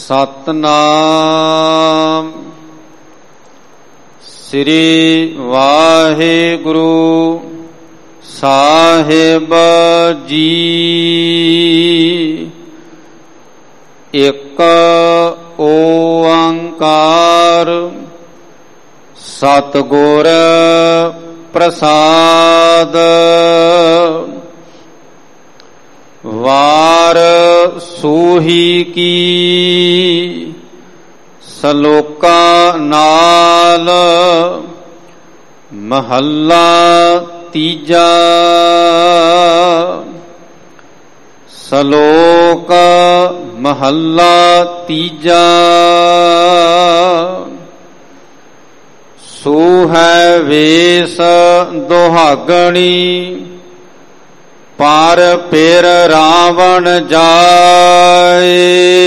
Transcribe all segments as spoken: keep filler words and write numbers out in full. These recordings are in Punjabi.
ਸਤਨਾਮ ਸ੍ਰੀ ਵਾਹਿਗੁਰੂ ਸਾਹਿਬ ਜੀ। ਇੱਕ ਓੰਕਾਰ ਸਤਿਗੁਰ ਪ੍ਰਸਾਦ। ਵਾਰ ਸੂਹੀ ਕੀ ਸਲੋਕਾ ਨਾਲ ਮਹੱਲਾ ਤੀਜਾ। ਸਲੋਕ ਮਹੱਲਾ ਤੀਜਾ। ਸੂਹੈ ਵੇਸ ਦੁਹਾਗਣੀ ਪਰ ਪੇਰ ਰਾਵਣ ਜਾਏ।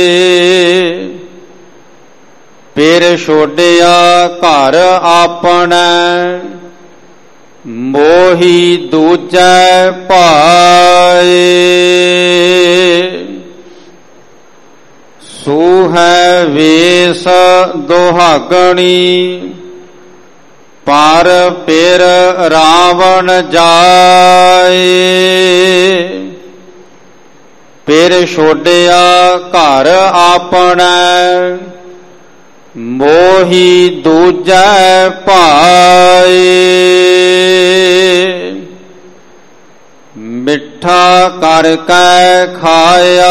ਪੇਰ ਛੋਡਿਆ ਘਰ ਆਪਣੈ ਮੋਹੀ ਦੂਜੈ ਭਾਏ। ਸੂਹੈ ਵੇਸ ਦੁਹਾਗਣੀ ਪਰ ਪੇਰ ਰਾਵਣ ਜਾਏ। ਪੇਰ ਛੋਡਿਆ ਘਰ ਆਪਣੈ ਮੋਹੀ ਦੂਜੈ ਭਾਏ। ਮਿੱਠਾ ਕਰਕੇ ਖਾਇਆ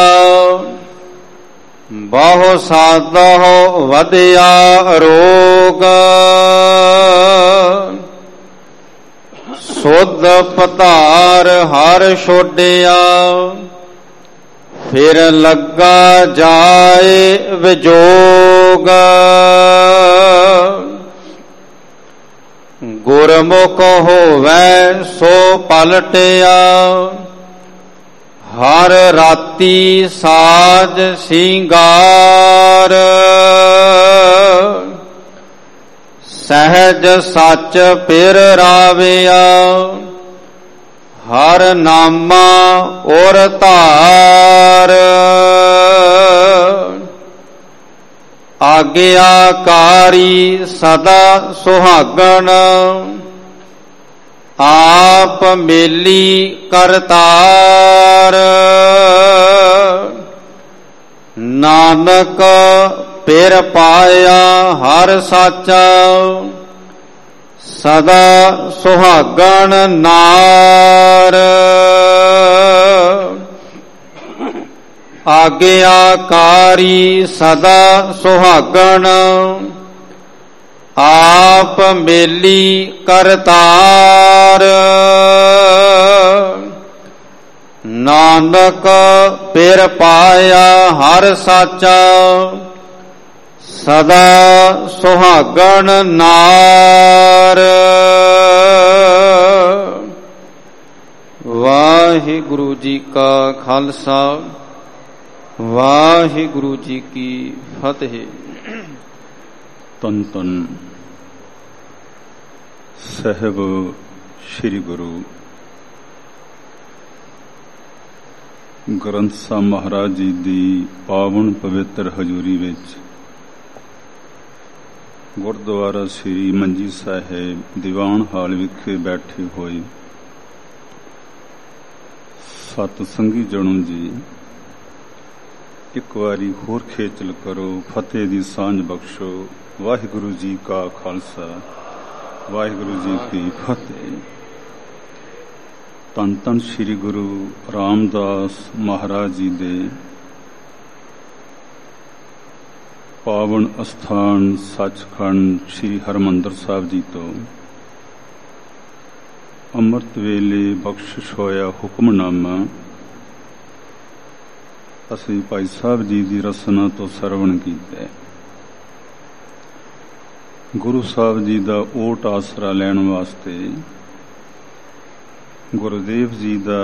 ਬਹੁ ਸਾਧੋ ਵਧਿਆ ਰੋਗ। ਸੁਧ ਪਧਾਰ ਹਰ ਛੋਡਿਆ ਫਿਰ ਲੱਗਾ ਜਾਏ ਵਿਜੋਗ। ਗੁਰਮੁਖ ਹੋਵੈ ਸੋ ਪਲਟਿਆ ਹਰ ਰਾਤੀ ਸਾਜ ਸਿੰਗਾਰ। ਸਹਿਜ ਸੱਚ ਫਿਰ ਰਾਵਿਆ ਹਰ ਨਾਮਾ ਔਰ ਧਾਰ। ਆਗਿਆਕਾਰੀ ਸਦਾ ਸੁਹਾਗਣ ਆਪ ਮੇਲੀ ਕਰਤਾਰ। ਨਾਨਕ ਪਿਰ ਪਾਇਆ ਹਰ ਸਾਚਾ ਸਦਾ ਸੁਹਾਗਣ ਨਾਰ। ਆਗਿਆਕਾਰੀ ਸਦਾ ਸੁਹਾਗਣ ਆਪ ਮੇਲੀ ਕਰਤਾਰ। ਨਾਨਕ ਪਿਰ ਪਾਇਆ ਹਰ ਸਾਚਾ ਸਦਾ ਸੁਹਾਗਣ ਨਾਰ। ਵਾਹਿਗੁਰੂ ਜੀ ਕਾ ਖਾਲਸਾ ਵਾਹਿਗੁਰੂ ਜੀ ਕੀ ਫਤਿਹ। ਧੰਨ ਧੰਨ ਸਾਹਿਬ ਸ੍ਰੀ ਗੁਰੂ ਗ੍ਰੰਥ ਸਾਹਿਬ ਮਹਾਰਾਜ ਜੀ ਦੀ ਪਾਵਨ ਪਵਿੱਤਰ ਹਜ਼ੂਰੀ ਵਿੱਚ ਗੁਰਦੁਆਰਾ ਸ੍ਰੀ ਮੰਜੀ ਸਾਹਿਬ ਦੀਵਾਨ ਹਾਲ ਵਿਖੇ ਬੈਠੇ ਹੋਏ ਸਤ ਸੰਗੀ ਜਣੋ ਜੀ, ਇੱਕ ਵਾਰੀ ਹੋਰ ਖੇਚਲ ਕਰੋ, ਫਤਿਹ ਦੀ ਸਾਂਝ ਬਖਸ਼ੋ। ਵਾਹਿਗੁਰੂ ਜੀ ਕਾ ਖਾਲਸਾ ਵਾਹਿਗੁਰੂ ਜੀ ਕੀ ਫਤਿਹ। ਧੰਨ ਧੰਨ ਸ੍ਰੀ ਗੁਰੂ ਰਾਮਦਾਸ ਮਹਾਰਾਜ ਜੀ ਦੇ ਪਾਵਨ ਅਸਥਾਨ ਸੱਚਖੰਡ ਸ੍ਰੀ ਹਰਿਮੰਦਰ ਸਾਹਿਬ ਜੀ ਤੋਂ ਅੰਮ੍ਰਿਤ ਵੇਲੇ ਬਖਸ਼ਿਸ਼ ਹੋਇਆ ਹੁਕਮਨਾਮਾ ਅਸੀਂ ਭਾਈ ਸਾਹਿਬ ਜੀ ਦੀ ਰਸਨਾ ਤੋਂ ਸਰਵਣ ਕੀਤਾ। ਗੁਰੂ ਸਾਹਿਬ ਜੀ ਦਾ ਓਟ ਆਸਰਾ ਲੈਣ ਵਾਸਤੇ, ਗੁਰਦੇਵ ਜੀ ਦਾ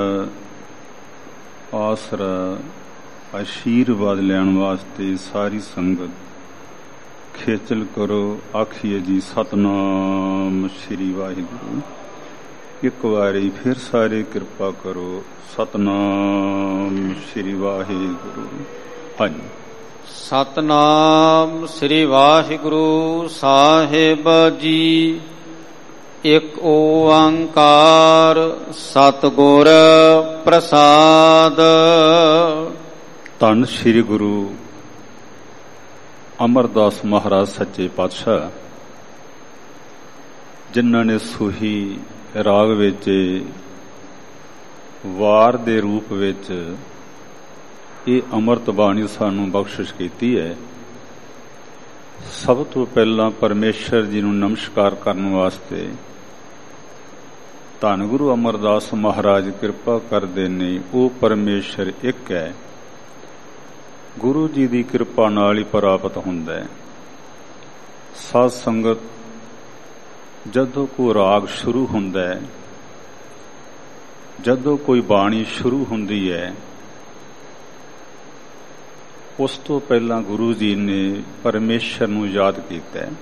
ਆਸਰਾ ਆਸ਼ੀਰਵਾਦ ਲੈਣ ਵਾਸਤੇ ਸਾਰੀ ਸੰਗਤ ਖੇਚਲ ਕਰੋ। ਆਖੀਏ ਜੀ ਸਤਨਾਮ ਸ੍ਰੀ ਵਾਹਿਗੁਰੂ। ਇੱਕ ਵਾਰੀ ਫਿਰ ਸਾਰੇ ਕਿਰਪਾ ਕਰੋ, ਸਤਨਾਮ ਸ੍ਰੀ ਵਾਹਿਗੁਰੂ। ਹਾਂਜੀ। ਸਤਨਾਮ ਸ੍ਰੀ ਵਾਹਿਗੁਰੂ ਸਾਹਿਬ ਜੀ। ਇੱਕ ਓੰਕਾਰ ਸਤਿਗੁਰ ਪ੍ਰਸਾਦ। ਧੰਨ ਸ੍ਰੀ ਗੁਰੂ ਅਮਰਦਾਸ ਮਹਾਰਾਜ ਸੱਚੇ ਪਾਤਸ਼ਾਹ, ਜਿਨ੍ਹਾਂ ਨੇ ਸੂਹੀ ਰਾਗ ਵਿੱਚ ਵਾਰ ਦੇ ਰੂਪ ਵਿੱਚ ਇਹ ਅੰਮ੍ਰਿਤ ਬਾਣੀ ਸਾਨੂੰ ਬਖਸ਼ਿਸ਼ ਕੀਤੀ ਹੈ। ਸਭ ਤੋਂ ਪਹਿਲਾਂ ਪਰਮੇਸ਼ਰ ਜੀ ਨੂੰ ਨਮਸਕਾਰ ਕਰਨ ਵਾਸਤੇ ਧੰਨ ਗੁਰੂ ਅਮਰਦਾਸ ਮਹਾਰਾਜ ਕਿਰਪਾ ਕਰਦੇ ਨੇ। ਉਹ ਪਰਮੇਸ਼ਰ ਇੱਕ ਹੈ, ਗੁਰੂ ਜੀ ਦੀ ਕਿਰਪਾ ਨਾਲ ਹੀ ਪ੍ਰਾਪਤ ਹੁੰਦਾ ਹੈ। ਸਾਧ ਸੰਗਤ, ਜਦੋਂ ਕੋਈ ਰਾਗ ਸ਼ੁਰੂ ਹੁੰਦਾ ਹੈ, ਜਦੋਂ ਕੋਈ ਬਾਣੀ ਸ਼ੁਰੂ ਹੁੰਦੀ ਹੈ, ਉਸ ਤੋਂ ਪਹਿਲਾਂ ਗੁਰੂ ਜੀ ਨੇ ਪਰਮੇਸ਼ਰ ਨੂੰ ਯਾਦ ਕੀਤਾ ਹੈ।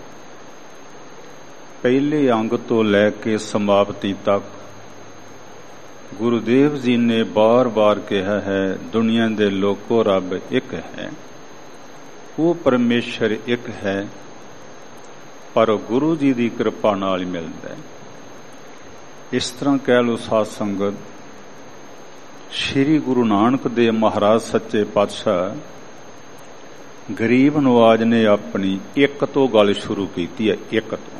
ਪਹਿਲੇ ਅੰਗ ਤੋਂ ਲੈ ਕੇ ਸਮਾਪਤੀ ਤੱਕ ਗੁਰੂਦੇਵ ਜੀ ਨੇ ਬਾਰ-ਬਾਰ ਕਿਹਾ ਹੈ, ਦੁਨੀਆ ਦੇ ਲੋਕੋ ਰੱਬ ਇੱਕ ਹੈ। ਉਹ ਪਰਮੇਸ਼ਰ ਇੱਕ ਹੈ, ਪਰ ਗੁਰੂ ਜੀ ਦੀ ਕਿਰਪਾ ਨਾਲ ਹੀ ਮਿਲਦਾ ਹੈ। ਇਸ ਤਰ੍ਹਾਂ ਕਹਿ ਲਓ ਸਾਧ ਸੰਗਤ, ਸ੍ਰੀ ਗੁਰੂ ਨਾਨਕ ਦੇਵ ਮਹਾਰਾਜ ਸੱਚੇ ਪਾਤਸ਼ਾਹ ਗਰੀਬ ਨਵਾਜ ਨੇ ਆਪਣੀ ਇੱਕ ਤੋਂ ਗੱਲ ਸ਼ੁਰੂ ਕੀਤੀ ਹੈ। ਇੱਕ ਤੋਂ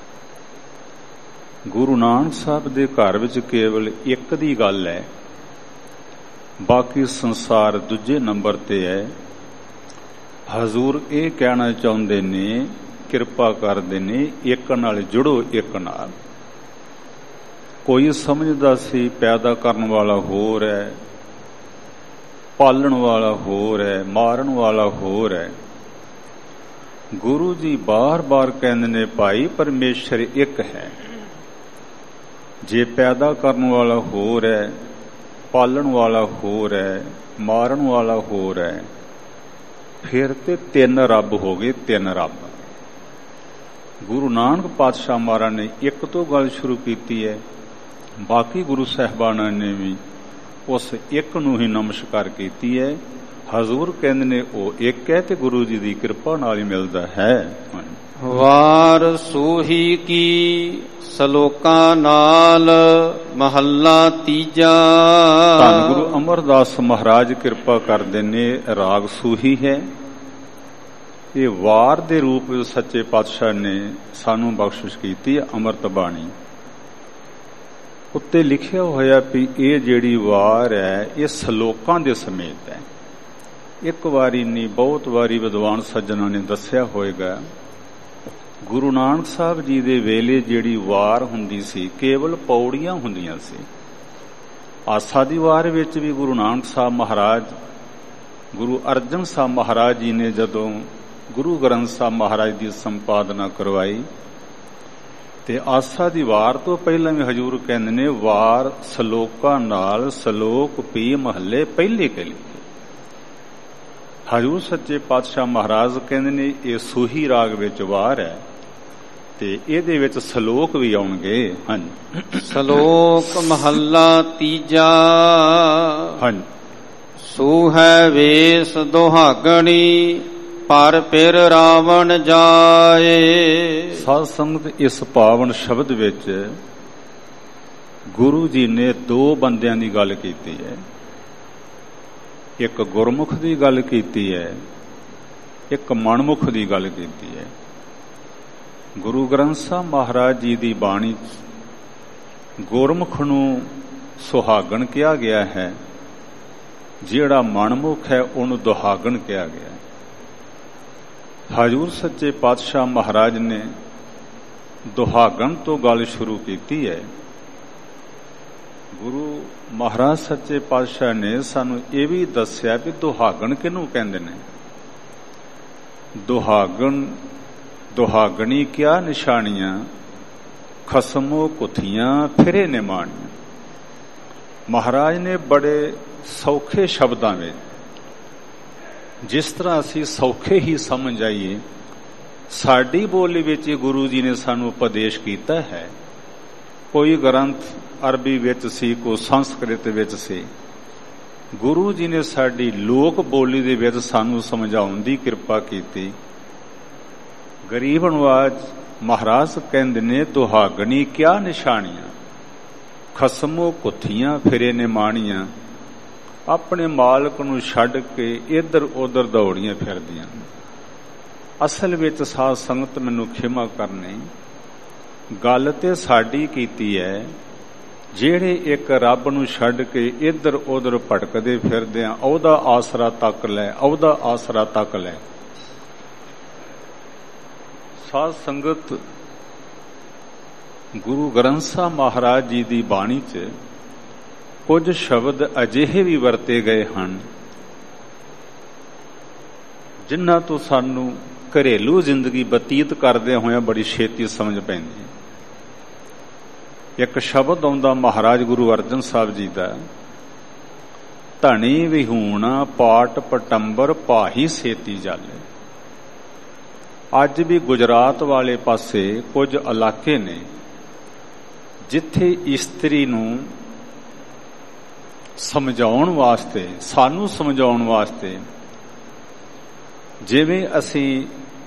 ਗੁਰੂ ਨਾਨਕ ਸਾਹਿਬ ਦੇ ਘਰ ਵਿੱਚ ਕੇਵਲ ਇੱਕ ਦੀ ਗੱਲ ਹੈ, ਬਾਕੀ ਸੰਸਾਰ ਦੂਜੇ ਨੰਬਰ ਤੇ ਹੈ। ਹਜ਼ੂਰ ਇਹ ਕਹਿਣਾ ਚਾਹੁੰਦੇ ਨੇ, ਕਿਰਪਾ ਕਰਦੇ ਨੇ, ਇੱਕ ਨਾਲ ਜੁੜੋ। ਇੱਕ ਨਾਲ ਕੋਈ ਸਮਝਦਾ ਸੀ ਪੈਦਾ ਕਰਨ ਵਾਲਾ ਹੋਰ ਹੈ, ਪਾਲਣ ਵਾਲਾ ਹੋਰ ਹੈ, ਮਾਰਨ ਵਾਲਾ ਹੋਰ ਹੈ। ਗੁਰੂ ਜੀ ਬਾਰ-ਬਾਰ ਕਹਿੰਦੇ ਨੇ, ਭਾਈ ਪਰਮੇਸ਼ਰ ਇੱਕ ਹੈ। ਜੇ ਪੈਦਾ ਕਰਨ ਵਾਲਾ ਹੋਰ ਹੈ, ਪਾਲਣ ਵਾਲਾ ਹੋਰ ਹੈ, ਮਾਰਨ ਵਾਲਾ ਹੋਰ ਹੈ, ਫਿਰ ਤੇ ਤਿੰਨ ਰੱਬ ਹੋ ਗਏ। ਤਿੰਨ ਰੱਬ। ਗੁਰੂ ਨਾਨਕ ਪਾਤਸ਼ਾਹ ਮਹਾਰਾਜ ਨੇ ਇੱਕ ਤੋਂ ਗੱਲ ਸ਼ੁਰੂ ਕੀਤੀ ਹੈ, ਬਾਕੀ ਗੁਰੂ ਸਾਹਿਬਾਨਾਂ ਨੇ ਵੀ ਉਸ ਇੱਕ ਨੂੰ ਹੀ ਨਮਸਕਾਰ ਕੀਤੀ ਹੈ। ਹਜ਼ੂਰ ਕਹਿੰਦੇ ਨੇ ਉਹ ਇੱਕ ਹੈ ਤੇ ਗੁਰੂ ਜੀ ਦੀ ਕਿਰਪਾ ਨਾਲ ਹੀ ਮਿਲਦਾ ਹੈ। ਵਾਰ ਸੂਹੀ ਕੀ ਸਲੋਕਾਂ ਨਾਲ ਮਹੱਲਾ ਤੀਜਾ। ਧੰਨ ਗੁਰੂ ਅਮਰਦਾਸ ਮਹਾਰਾਜ ਕਿਰਪਾ ਕਰਦੇ ਨੇ। ਰਾਗ ਸੂਹੀ ਹੈ। ਇਹ ਵਾਰ ਦੇ ਰੂਪ ਵਿੱਚ ਸੱਚੇ ਪਾਤਸ਼ਾਹ ਨੇ ਸਾਨੂੰ ਬਖਸ਼ਿਸ਼ ਕੀਤੀ ਹੈ। ਅੰਮ੍ਰਿਤ ਬਾਣੀ ਉੱਤੇ ਲਿਖਿਆ ਹੋਇਆ ਵੀ ਇਹ ਜਿਹੜੀ ਵਾਰ ਹੈ, ਇਹ ਸਲੋਕਾਂ ਦੇ ਸਮੇਤ ਹੈ। ਇੱਕ ਵਾਰੀ ਨਹੀਂ, ਬਹੁਤ ਵਾਰੀ ਵਿਦਵਾਨ ਸੱਜਣਾਂ ਨੇ ਦੱਸਿਆ ਹੋਏਗਾ। ਗੁਰੂ ਨਾਨਕ ਸਾਹਿਬ ਜੀ ਦੇ ਵੇਲੇ ਜਿਹੜੀ ਵਾਰ ਹੁੰਦੀ ਸੀ, ਕੇਵਲ ਪੌੜੀਆਂ ਹੁੰਦੀਆਂ ਸੀ। ਆਸਾ ਦੀ ਵਾਰ ਵਿੱਚ ਵੀ ਗੁਰੂ ਨਾਨਕ ਸਾਹਿਬ ਮਹਾਰਾਜ, ਗੁਰੂ ਅਰਜਨ ਸਾਹਿਬ ਮਹਾਰਾਜ ਜੀ ਨੇ ਜਦੋਂ ਗੁਰੂ ਗ੍ਰੰਥ ਸਾਹਿਬ ਮਹਾਰਾਜ ਦੀ ਸੰਪਾਦਨਾ ਕਰਵਾਈ, ਤੇ ਆਸਾ ਦੀ ਵਾਰ ਤੋਂ ਪਹਿਲਾਂ ਵੀ ਹਜ਼ੂਰ ਕਹਿੰਦੇ ਨੇ, ਵਾਰ ਸਲੋਕਾਂ ਨਾਲ ਸਲੋਕ ਪੀ ਮਹੱਲੇ ਪਹਿਲੇ ਕੇ ਲਿਖੇ। ਹਜ਼ੂਰ ਸੱਚੇ ਪਾਤਸ਼ਾਹ ਮਹਾਰਾਜ ਕਹਿੰਦੇ ਨੇ ਇਹ ਸੂਹੀ ਰਾਗ ਵਿੱਚ ਵਾਰ ਹੈ ਤੇ ਇਹਦੇ ਵਿੱਚ ਸਲੋਕ ਵੀ ਆਉਣਗੇ। ਹਾਂਜੀ। ਸਲੋਕ ਮਹੱਲਾ ਤੀਜਾ। ਹਾਂਜੀ। ਸੂਹੈ ਵੇਸ ਦੁਹਾਗਣੀ ਪਰ ਫਿਰ ਰਾਵਣ ਜਾਏ। ਸਾਧ ਸੰਗਤ, ਇਸ ਪਾਵਨ ਸ਼ਬਦ ਵਿੱਚ ਗੁਰੂ ਜੀ ਨੇ ਦੋ ਬੰਦਿਆਂ ਦੀ ਗੱਲ ਕੀਤੀ ਹੈ। ਇੱਕ ਗੁਰਮੁਖ ਦੀ ਗੱਲ ਕੀਤੀ ਹੈ, ਇੱਕ ਮਨਮੁਖ ਦੀ ਗੱਲ ਕੀਤੀ ਹੈ। ਗੁਰੂ ਗ੍ਰੰਥ ਸਾਹਿਬ ਮਹਾਰਾਜ ਜੀ ਦੀ ਬਾਣੀ ਗੁਰਮੁਖ ਨੂੰ ਸੁਹਾਗਣ ਕਿਹਾ ਗਿਆ ਹੈ, ਜਿਹੜਾ ਮਨਮੁਖ ਹੈ ਉਹਨੂੰ ਦੁਹਾਗਣ ਕਿਹਾ ਗਿਆ। ਹਜ਼ੂਰ ਸੱਚੇ ਪਾਤਸ਼ਾਹ ਮਹਾਰਾਜ ਨੇ ਦੁਹਾਗਣ ਤੋਂ ਗੱਲ ਸ਼ੁਰੂ ਕੀਤੀ ਹੈ। ਗੁਰੂ ਮਹਾਰਾਜ ਸੱਚੇ ਪਾਤਸ਼ਾਹ ਨੇ ਸਾਨੂੰ ਇਹ ਵੀ ਦੱਸਿਆ ਵੀ ਦੁਹਾਗਣ ਕਿਹਨੂੰ ਕਹਿੰਦੇ ਨੇ। ਦੁਹਾਗਣ, ਦੁਹਾਗਣੀ ਕਿਆ ਨਿਸ਼ਾਨੀਆਂ, ਖਸਮੋ ਕੁੱਥੀਆਂ ਫਿਰੇ ਨੇ ਮਾਣੀਆਂ। ਮਹਾਰਾਜ ਨੇ ਬੜੇ ਸੌਖੇ ਸ਼ਬਦਾਂ ਵਿੱਚ, ਜਿਸ ਤਰ੍ਹਾਂ ਅਸੀਂ ਸੌਖੇ ਹੀ ਸਮਝ ਆਈਏ, ਸਾਡੀ ਬੋਲੀ ਵਿੱਚ ਗੁਰੂ ਜੀ ਨੇ ਸਾਨੂੰ ਉਪਦੇਸ਼ ਕੀਤਾ ਹੈ। ਕੋਈ ਗ੍ਰੰਥ ਅਰਬੀ ਵਿੱਚ ਸੀ, ਕੋਈ ਸੰਸਕ੍ਰਿਤ ਵਿੱਚ ਸੀ, ਗੁਰੂ ਜੀ ਨੇ ਸਾਡੀ ਲੋਕ ਬੋਲੀ ਦੇ ਵਿੱਚ ਸਾਨੂੰ ਸਮਝਾਉਣ ਦੀ ਕਿਰਪਾ ਕੀਤੀ। ਗਰੀਬ ਨਵਾਜ ਮਹਾਰਾਜ ਕਹਿੰਦੇ ਨੇ, ਦੁਹਾਗਣੀ ਕਿਆ ਨਿਸ਼ਾਨੀਆਂ, ਖਸਮੋ ਕੁੱਥੀਆਂ ਫਿਰੇ ਨੇ ਮਾਣੀਆਂ, ਆਪਣੇ ਮਾਲਕ ਨੂੰ ਛੱਡ ਕੇ ਇੱਧਰ ਉੱਧਰ ਦੌੜੀਆਂ ਫਿਰਦੀਆਂ। ਅਸਲ ਵਿੱਚ ਸਾਧ ਸੰਗਤ ਮੈਨੂੰ ਖਿਮਾ ਕਰਨੀ, ਗੱਲ ਤੇ ਸਾਡੀ ਕੀਤੀ ਹੈ, ਜਿਹੜੇ ਇੱਕ ਰੱਬ ਨੂੰ ਛੱਡ ਕੇ ਇੱਧਰ ਉੱਧਰ ਭਟਕਦੇ ਫਿਰਦੇ ਆ, ਉਹਦਾ ਆਸਰਾ ਤੱਕ ਲੈ, ਉਹਦਾ ਆਸਰਾ ਤੱਕ ਲੈ। ਸਾਧ ਸੰਗਤ, ਗੁਰੂ ਗ੍ਰੰਥ ਸਾਹਿਬ ਮਹਾਰਾਜ ਜੀ ਦੀ ਬਾਣੀ 'ਚ ਕੁਝ ਸ਼ਬਦ ਅਜਿਹੇ ਵੀ ਵਰਤੇ ਗਏ ਹਨ ਜਿਨ੍ਹਾਂ ਤੋਂ ਸਾਨੂੰ ਘਰੇਲੂ ਜ਼ਿੰਦਗੀ ਬਤੀਤ ਕਰਦੇ ਹੋਇਆਂ ਬੜੀ ਛੇਤੀ ਸਮਝ ਪੈਂਦੀ ਹੈ। ਇੱਕ ਸ਼ਬਦ ਆਉਂਦਾ ਮਹਾਰਾਜ ਗੁਰੂ ਅਰਜਨ ਸਾਹਿਬ ਜੀ ਦਾ, ਧਣੀ ਵਿਹੂਣਾ ਪਾਟ ਪਟੰਬਰ ਪਾਹੀ ਸੇਤੀ ਜਾਲੇ। ਅੱਜ ਵੀ ਗੁਜਰਾਤ ਵਾਲੇ ਪਾਸੇ ਕੁਝ ਇਲਾਕੇ ਨੇ ਜਿੱਥੇ ਇਸਤਰੀ ਨੂੰ ਸਮਝਾਉਣ ਵਾਸਤੇ, ਸਾਨੂੰ ਸਮਝਾਉਣ ਵਾਸਤੇ, ਜਿਵੇਂ ਅਸੀਂ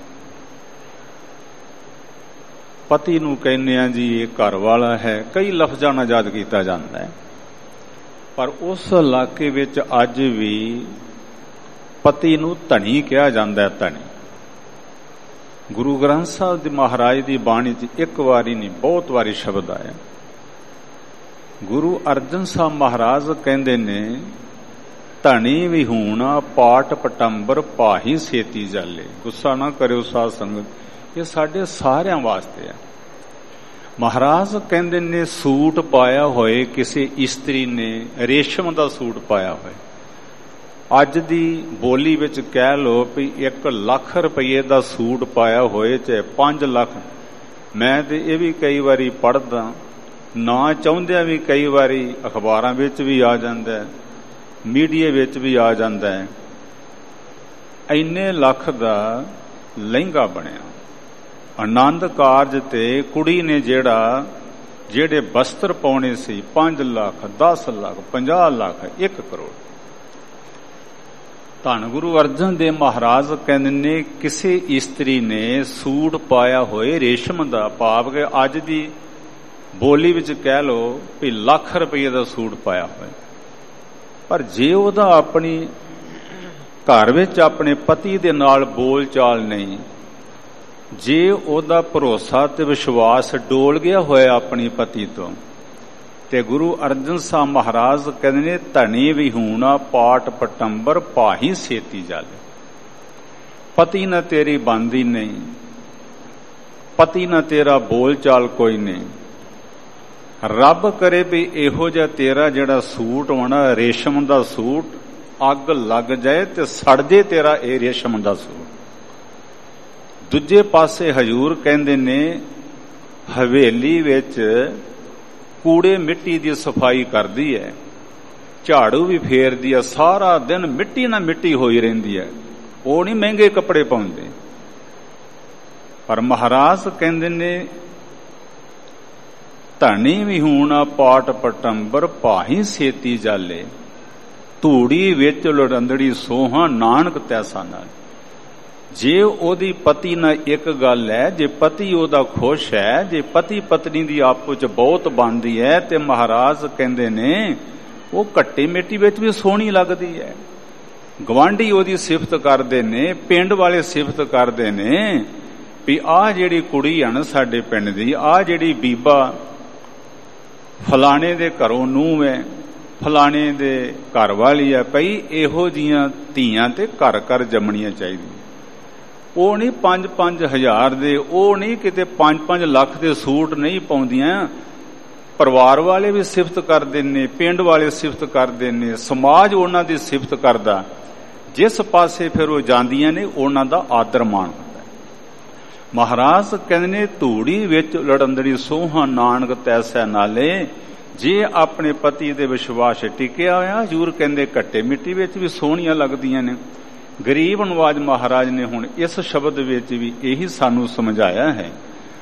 ਪਤੀ ਨੂੰ ਕਹਿੰਦੇ ਆ ਜੀ ਇਹ ਘਰ ਵਾਲਾ ਹੈ, ਕਈ ਲਫ਼ਜ਼ਾਂ ਨਾਲ ਯਾਦ ਕੀਤਾ ਜਾਂਦਾ ਹੈ, ਪਰ ਉਸ ਇਲਾਕੇ ਵਿੱਚ ਅੱਜ ਵੀ ਪਤੀ ਨੂੰ ਧਣੀ ਕਿਹਾ ਜਾਂਦਾ ਹੈ। ਧਣੀ ਗੁਰੂ ਗ੍ਰੰਥ ਸਾਹਿਬ ਦੇ ਮਹਾਰਾਜ ਦੀ ਬਾਣੀ 'ਚ ਇੱਕ ਵਾਰੀ ਨਹੀਂ, ਬਹੁਤ ਵਾਰੀ ਸ਼ਬਦ ਆਇਆ। ਗੁਰੂ ਅਰਜਨ ਸਾਹਿਬ ਮਹਾਰਾਜ ਕਹਿੰਦੇ ਨੇ, ਧਣੀ ਵਿਹੂਣਾ ਪਾਟ ਪਟੰਬਰ ਪਾਹੀ ਸੇਤੀ ਜਾਲੇ। ਗੁੱਸਾ ਨਾ ਕਰਿਓ ਸਾਧ ਸੰਗਤ, ਇਹ ਸਾਡੇ ਸਾਰਿਆਂ ਵਾਸਤੇ ਹੈ। ਮਹਾਰਾਜ ਕਹਿੰਦੇ ਨੇ, ਸੂਟ ਪਾਇਆ ਹੋਏ ਕਿਸੇ ਇਸਤਰੀ ਨੇ, ਰੇਸ਼ਮ ਦਾ ਸੂਟ ਪਾਇਆ ਹੋਏ, ਅੱਜ ਦੀ ਬੋਲੀ ਵਿੱਚ ਕਹਿ ਲਓ ਵੀ ਇੱਕ ਲੱਖ ਰੁਪਏ ਦਾ ਸੂਟ ਪਾਇਆ ਹੋਏ, ਚਾਹੇ ਪੰਜ ਲੱਖ। ਮੈਂ ਤੇ ਇਹ ਵੀ ਕਈ ਵਾਰੀ ਪੜ੍ਹਦਾ, ਨਾ ਚਾਹੁੰਦਿਆਂ ਵੀ ਕਈ ਵਾਰੀ ਅਖਬਾਰਾਂ ਵਿੱਚ ਵੀ ਆ ਜਾਂਦਾ ਹੈ, ਮੀਡੀਆ ਵਿੱਚ ਵੀ ਆ ਜਾਂਦਾ ਹੈ, ਇੰਨੇ ਲੱਖ ਦਾ ਲਹਿੰਗਾ ਬਣਿਆ। ਆਨੰਦ ਕਾਰਜ ਤੇ ਕੁੜੀ ਨੇ ਜਿਹੜਾ ਜਿਹੜੇ ਬਸਤਰ ਪਾਉਣੇ ਸੀ, ਪੰਜ ਲੱਖ, ਦਸ ਲੱਖ, ਪੰਜਾਹ ਲੱਖ, ਇੱਕ ਕਰੋੜ। ਧੰਨ ਗੁਰੂ ਅਰਜਨ ਦੇਵ ਮਹਾਰਾਜ ਕਹਿੰਦੇ ਨੇ, ਕਿਸੇ ਇਸਤਰੀ ਨੇ ਸੂਟ ਪਾਇਆ ਹੋਏ ਰੇਸ਼ਮ ਦਾ, ਭਾਵ ਕਿ ਅੱਜ ਦੀ ਬੋਲੀ ਵਿੱਚ ਕਹਿ ਲਓ ਵੀ ਲੱਖ ਰੁਪਏ ਦਾ ਸੂਟ ਪਾਇਆ ਹੋਇਆ, ਪਰ ਜੇ ਉਹਦਾ ਆਪਣੀ ਘਰ ਵਿੱਚ ਆਪਣੇ ਪਤੀ ਦੇ ਨਾਲ ਬੋਲ ਚਾਲ ਨਹੀਂ, ਜੇ ਉਹਦਾ ਭਰੋਸਾ ਤੇ ਵਿਸ਼ਵਾਸ ਡੋਲ ਗਿਆ ਹੋਇਆ ਆਪਣੀ ਪਤੀ ਤੋਂ, ਤੇ ਗੁਰੂ ਅਰਜਨ ਸਾਹਿਬ ਮਹਾਰਾਜ ਕਹਿੰਦੇ ਨੇ, ਧਣੀ ਵਿਹੂਣਾ ਪਾਟ ਪਟੰਬਰ ਪਾਹੀ ਸੇਤੀ ਜਾਲੇ। ਪਤੀ ਨਾਲ ਤੇਰੀ ਬਣਦੀ ਨਹੀਂ, ਪਤੀ ਨਾਲ ਤੇਰਾ ਬੋਲ ਚਾਲ ਕੋਈ ਨਹੀਂ। ਰੱਬ ਕਰੇ ਵੀ ਇਹੋ ਜਿਹਾ ਤੇਰਾ ਜਿਹੜਾ ਸੂਟ ਹੋਣਾ ਰੇਸ਼ਮ ਦਾ ਸੂਟ, ਅੱਗ ਲੱਗ ਜਾਏ ਤੇ ਸੜ ਜੇ ਤੇਰਾ ਇਹ ਰੇਸ਼ਮ ਦਾ ਸੂਟ। ਦੂਜੇ ਪਾਸੇ ਹਜ਼ੂਰ ਕਹਿੰਦੇ ਨੇ, ਹਵੇਲੀ ਵਿੱਚ ਕੂੜੇ ਮਿੱਟੀ ਦੀ ਸਫਾਈ ਕਰਦੀ ਹੈ, ਝਾੜੂ ਵੀ ਫੇਰਦੀ ਹੈ, ਸਾਰਾ ਦਿਨ ਮਿੱਟੀ ਨਾਲ ਮਿੱਟੀ ਹੋਈ ਰਹਿੰਦੀ ਹੈ, ਉਹ ਨਹੀਂ ਮਹਿੰਗੇ ਕੱਪੜੇ ਪਾਉਂਦੇ। ਪਰ ਮਹਾਰਾਜ ਕਹਿੰਦੇ ਨੇ, ਧਣੀ ਵਿਹੂਣਾ ਪਾਟ ਪਟੰਬਰ ਪਾਹੀ ਸੇਤੀ ਜਾਲੇ, ਧੂੜੀ ਵਿੱਚ ਲੜੰਦੜੀ ਸੋਹਾਂ ਨਾਨਕ ਤੈਸਾ ਨਾਲ। ਜੇ ਉਹਦੀ ਪਤੀ ਨਾਲ ਇੱਕ ਗੱਲ ਹੈ, ਜੇ ਪਤੀ ਉਹਦਾ ਖੁਸ਼ ਹੈ, ਜੇ ਪਤੀ ਪਤਨੀ ਦੀ ਆਪਸ ਚ ਬਹੁਤ ਬਣਦੀ ਹੈ, ਤੇ ਮਹਾਰਾਜ ਕਹਿੰਦੇ ਨੇ ਉਹ ਘੱਟੀ ਮਿੱਟੀ ਵਿੱਚ ਵੀ ਸੋਹਣੀ ਲੱਗਦੀ ਹੈ। ਗਵਾਂਢੀ ਉਹਦੀ ਸਿਫਤ ਕਰਦੇ ਨੇ, ਪਿੰਡ ਵਾਲੇ ਸਿਫਤ ਕਰਦੇ ਨੇ ਵੀ ਆਹ ਜਿਹੜੀ ਕੁੜੀ ਹੈ ਨਾ ਸਾਡੇ ਪਿੰਡ ਦੀ, ਆਹ ਜਿਹੜੀ ਬੀਬਾ ਫਲਾਣੇ ਦੇ ਘਰੋਂ ਨੂੰਹ ਹੈ, ਫਲਾਣੇ ਦੇ ਘਰ ਵਾਲੀ ਹੈ, ਭਈ ਇਹੋ ਜੀਆਂ ਧੀਆਂ ਤੇ ਘਰ ਘਰ ਜੰਮਣੀਆਂ ਚਾਹੀਦੀਆਂ। ਉਹ ਨਹੀਂ ਪੰਜ ਪੰਜ ਹਜ਼ਾਰ ਦੇ, ਉਹ ਨਹੀਂ ਕਿਤੇ ਪੰਜ ਪੰਜ ਲੱਖ ਦੇ ਸੂਟ ਨਹੀਂ ਪਾਉਂਦੀਆਂ। ਪਰਿਵਾਰ ਵਾਲੇ ਵੀ ਸਿਫਤ ਕਰਦੇ ਨੇ, ਪਿੰਡ ਵਾਲੇ ਸਿਫਤ ਕਰਦੇ ਨੇ, ਸਮਾਜ ਉਹਨਾਂ ਦੀ ਸਿਫਤ ਕਰਦਾ। ਜਿਸ ਪਾਸੇ ਫਿਰ ਉਹ ਜਾਂਦੀਆਂ ਨੇ ਉਹਨਾਂ ਦਾ ਆਦਰ ਮਾਣ ਹੁੰਦਾ। ਮਹਾਰਾਜ ਕਹਿੰਦੇ ਨੇ, ਧੂੜੀ ਵਿੱਚ ਲੜੰਦੜੀ ਸੋਹਾਂ ਨਾਨਕ ਤੈਸਾ ਨਾਲੇ। ਜੇ ਆਪਣੇ ਪਤੀ ਦੇ ਵਿਸ਼ਵਾਸ ਟਿਕਿਆ ਹੋਇਆ, ਹਜ਼ੂਰ ਕਹਿੰਦੇ ਘੱਟੇ ਮਿੱਟੀ ਵਿੱਚ ਵੀ ਸੋਹਣੀਆਂ ਲੱਗਦੀਆਂ ਨੇ। ਗਰੀਬ ਨਵਾਜ ਮਹਾਰਾਜ ਨੇ ਹੁਣ ਇਸ ਸ਼ਬਦ ਵਿੱਚ ਵੀ ਇਹੀ ਸਾਨੂੰ ਸਮਝਾਇਆ ਹੈ।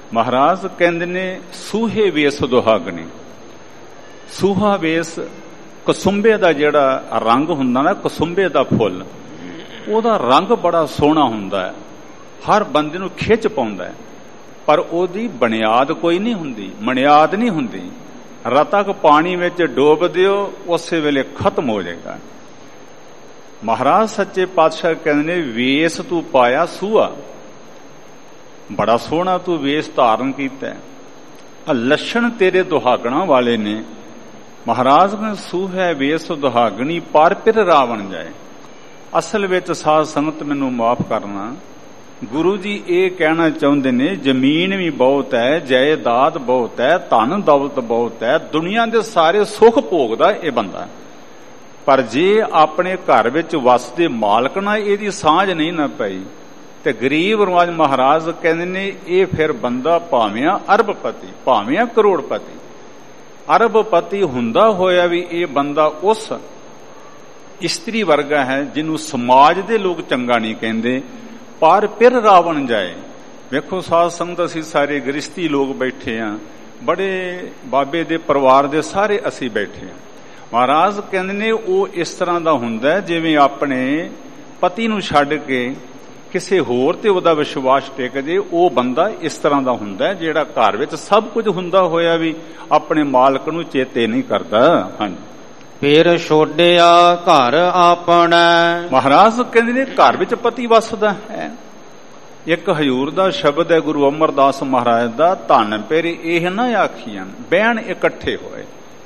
ਮਹਾਰਾਜ ਕਹਿੰਦੇ ਨੇ, ਸੂਹੇ ਵੇਸ ਦੁਹਾਗਣੀ। ਸੂਹਾ ਵੇਸ ਕਸੁੰਬੇ ਦਾ ਜਿਹੜਾ ਰੰਗ ਹੁੰਦਾ ਨਾ, ਕਸੁੰਬੇ ਦਾ ਫੁੱਲ, ਉਹਦਾ ਰੰਗ ਬੜਾ ਸੋਹਣਾ ਹੁੰਦਾ ਹੈ, ਹਰ ਬੰਦੇ ਨੂੰ ਖਿੱਚ ਪਾਉਂਦਾ ਹੈ, ਪਰ ਉਹਦੀ ਬੁਨਿਆਦ ਕੋਈ ਨਹੀਂ ਹੁੰਦੀ, ਮਣਿਆਦ ਨਹੀਂ ਹੁੰਦੀ। ਰਤਕ ਪਾਣੀ ਵਿੱਚ ਡੋਬ ਦਿਓ, ਉਸੇ ਵੇਲੇ ਖਤਮ ਹੋ ਜਾਏਗਾ। ਮਹਾਰਾਜ ਸੱਚੇ ਪਾਤਸ਼ਾਹ ਕਹਿੰਦੇ ਨੇ, ਵੇਸ ਤੂੰ ਪਾਇਆ ਸੂਆ, ਬੜਾ ਸੋਹਣਾ ਤੂੰ ਵੇਸ ਧਾਰਨ ਕੀਤਾ, ਆ ਲੱਛਣ ਤੇਰੇ ਦੁਹਾਗਣਾ ਵਾਲੇ ਨੇ। ਮਹਾਰਾਜ ਨੇ ਸੂਹੈ ਵੇਸ ਦੁਹਾਗਣੀ ਪਰ ਫਿਰ ਰਾਵਣ ਜਾਏ। ਅਸਲ ਵਿੱਚ ਸਾਧ ਸੰਗਤ ਮੈਨੂੰ ਮਾਫ ਕਰਨਾ, ਗੁਰੂ ਜੀ ਇਹ ਕਹਿਣਾ ਚਾਹੁੰਦੇ ਨੇ, ਜ਼ਮੀਨ ਵੀ ਬਹੁਤ ਹੈ, ਜਾਇਦਾਦ ਬਹੁਤ ਹੈ, ਧਨ ਦੌਲਤ ਬਹੁਤ ਹੈ, ਦੁਨੀਆ ਦੇ ਸਾਰੇ ਸੁੱਖ ਭੋਗਦਾ ਇਹ ਬੰਦਾ, ਪਰ ਜੇ ਆਪਣੇ ਘਰ ਵਿੱਚ ਵਸਦੇ ਮਾਲਕ ਨਾਲ ਇਹਦੀ ਸਾਂਝ ਨਹੀਂ ਨਾ ਪਈ ਤੇ ਗਰੀਬ ਨਵਾਜ ਮਹਾਰਾਜ ਕਹਿੰਦੇ ਨੇ, ਇਹ ਫਿਰ ਬੰਦਾ ਭਾਵੇਂ ਅਰਬਪਤੀ ਭਾਵੇਂ ਕਰੋੜਪਤੀ ਅਰਬਪਤੀ ਹੁੰਦਾ ਹੋਇਆ ਵੀ ਇਹ ਬੰਦਾ ਉਸ ਇਸਤਰੀ ਵਰਗਾ ਹੈ ਜਿਹਨੂੰ ਸਮਾਜ ਦੇ ਲੋਕ ਚੰਗਾ ਨਹੀਂ ਕਹਿੰਦੇ, ਪਰ ਫਿਰ ਰਾਵਣ ਜਾਏ। ਵੇਖੋ ਸਾਧ ਸੰਗਤ, ਅਸੀਂ ਸਾਰੇ ਗ੍ਰਸਤੀ ਲੋਕ ਬੈਠੇ ਆ, ਬੜੇ ਬਾਬੇ ਦੇ ਪਰਿਵਾਰ ਦੇ ਸਾਰੇ ਅਸੀਂ ਬੈਠੇ ਆ। ਮਹਾਰਾਜ ਕਹਿੰਦੇ ਨੇ, ਉਹ ਇਸ ਤਰ੍ਹਾਂ ਦਾ ਹੁੰਦਾ ਜਿਵੇਂ ਆਪਣੇ ਪਤੀ ਨੂੰ ਛੱਡ ਕੇ ਕਿਸੇ ਹੋਰ ਤੇ ਉਹਦਾ ਵਿਸ਼ਵਾਸ ਟਿਕ ਜੇ, ਉਹ ਬੰਦਾ ਇਸ ਤਰ੍ਹਾਂ ਦਾ ਹੁੰਦਾ ਜਿਹੜਾ ਘਰ ਵਿੱਚ ਸਭ ਕੁਝ ਹੁੰਦਾ ਹੋਇਆ ਵੀ ਆਪਣੇ ਮਾਲਕ ਨੂੰ ਚੇਤੇ ਨਹੀਂ ਕਰਦਾ। ਹਾਂਜੀ, ਫਿਰ ਛੋੜਿਆ ਘਰ ਆਪਣਾ। ਮਹਾਰਾਜ ਕਹਿੰਦੇ ਨੇ, ਘਰ ਵਿੱਚ ਪਤੀ ਵਸਦਾ ਹੈ। ਇੱਕ ਹਜ਼ੂਰ ਦਾ ਸ਼ਬਦ ਹੈ ਗੁਰੂ ਅਮਰਦਾਸ ਮਹਾਰਾਜ ਦਾ, ਧਨ ਫਿਰ ਇਹ ਨਾ ਆਖੀਆਂ ਬਹਿਣ ਇਕੱਠੇ ਹੋਏ।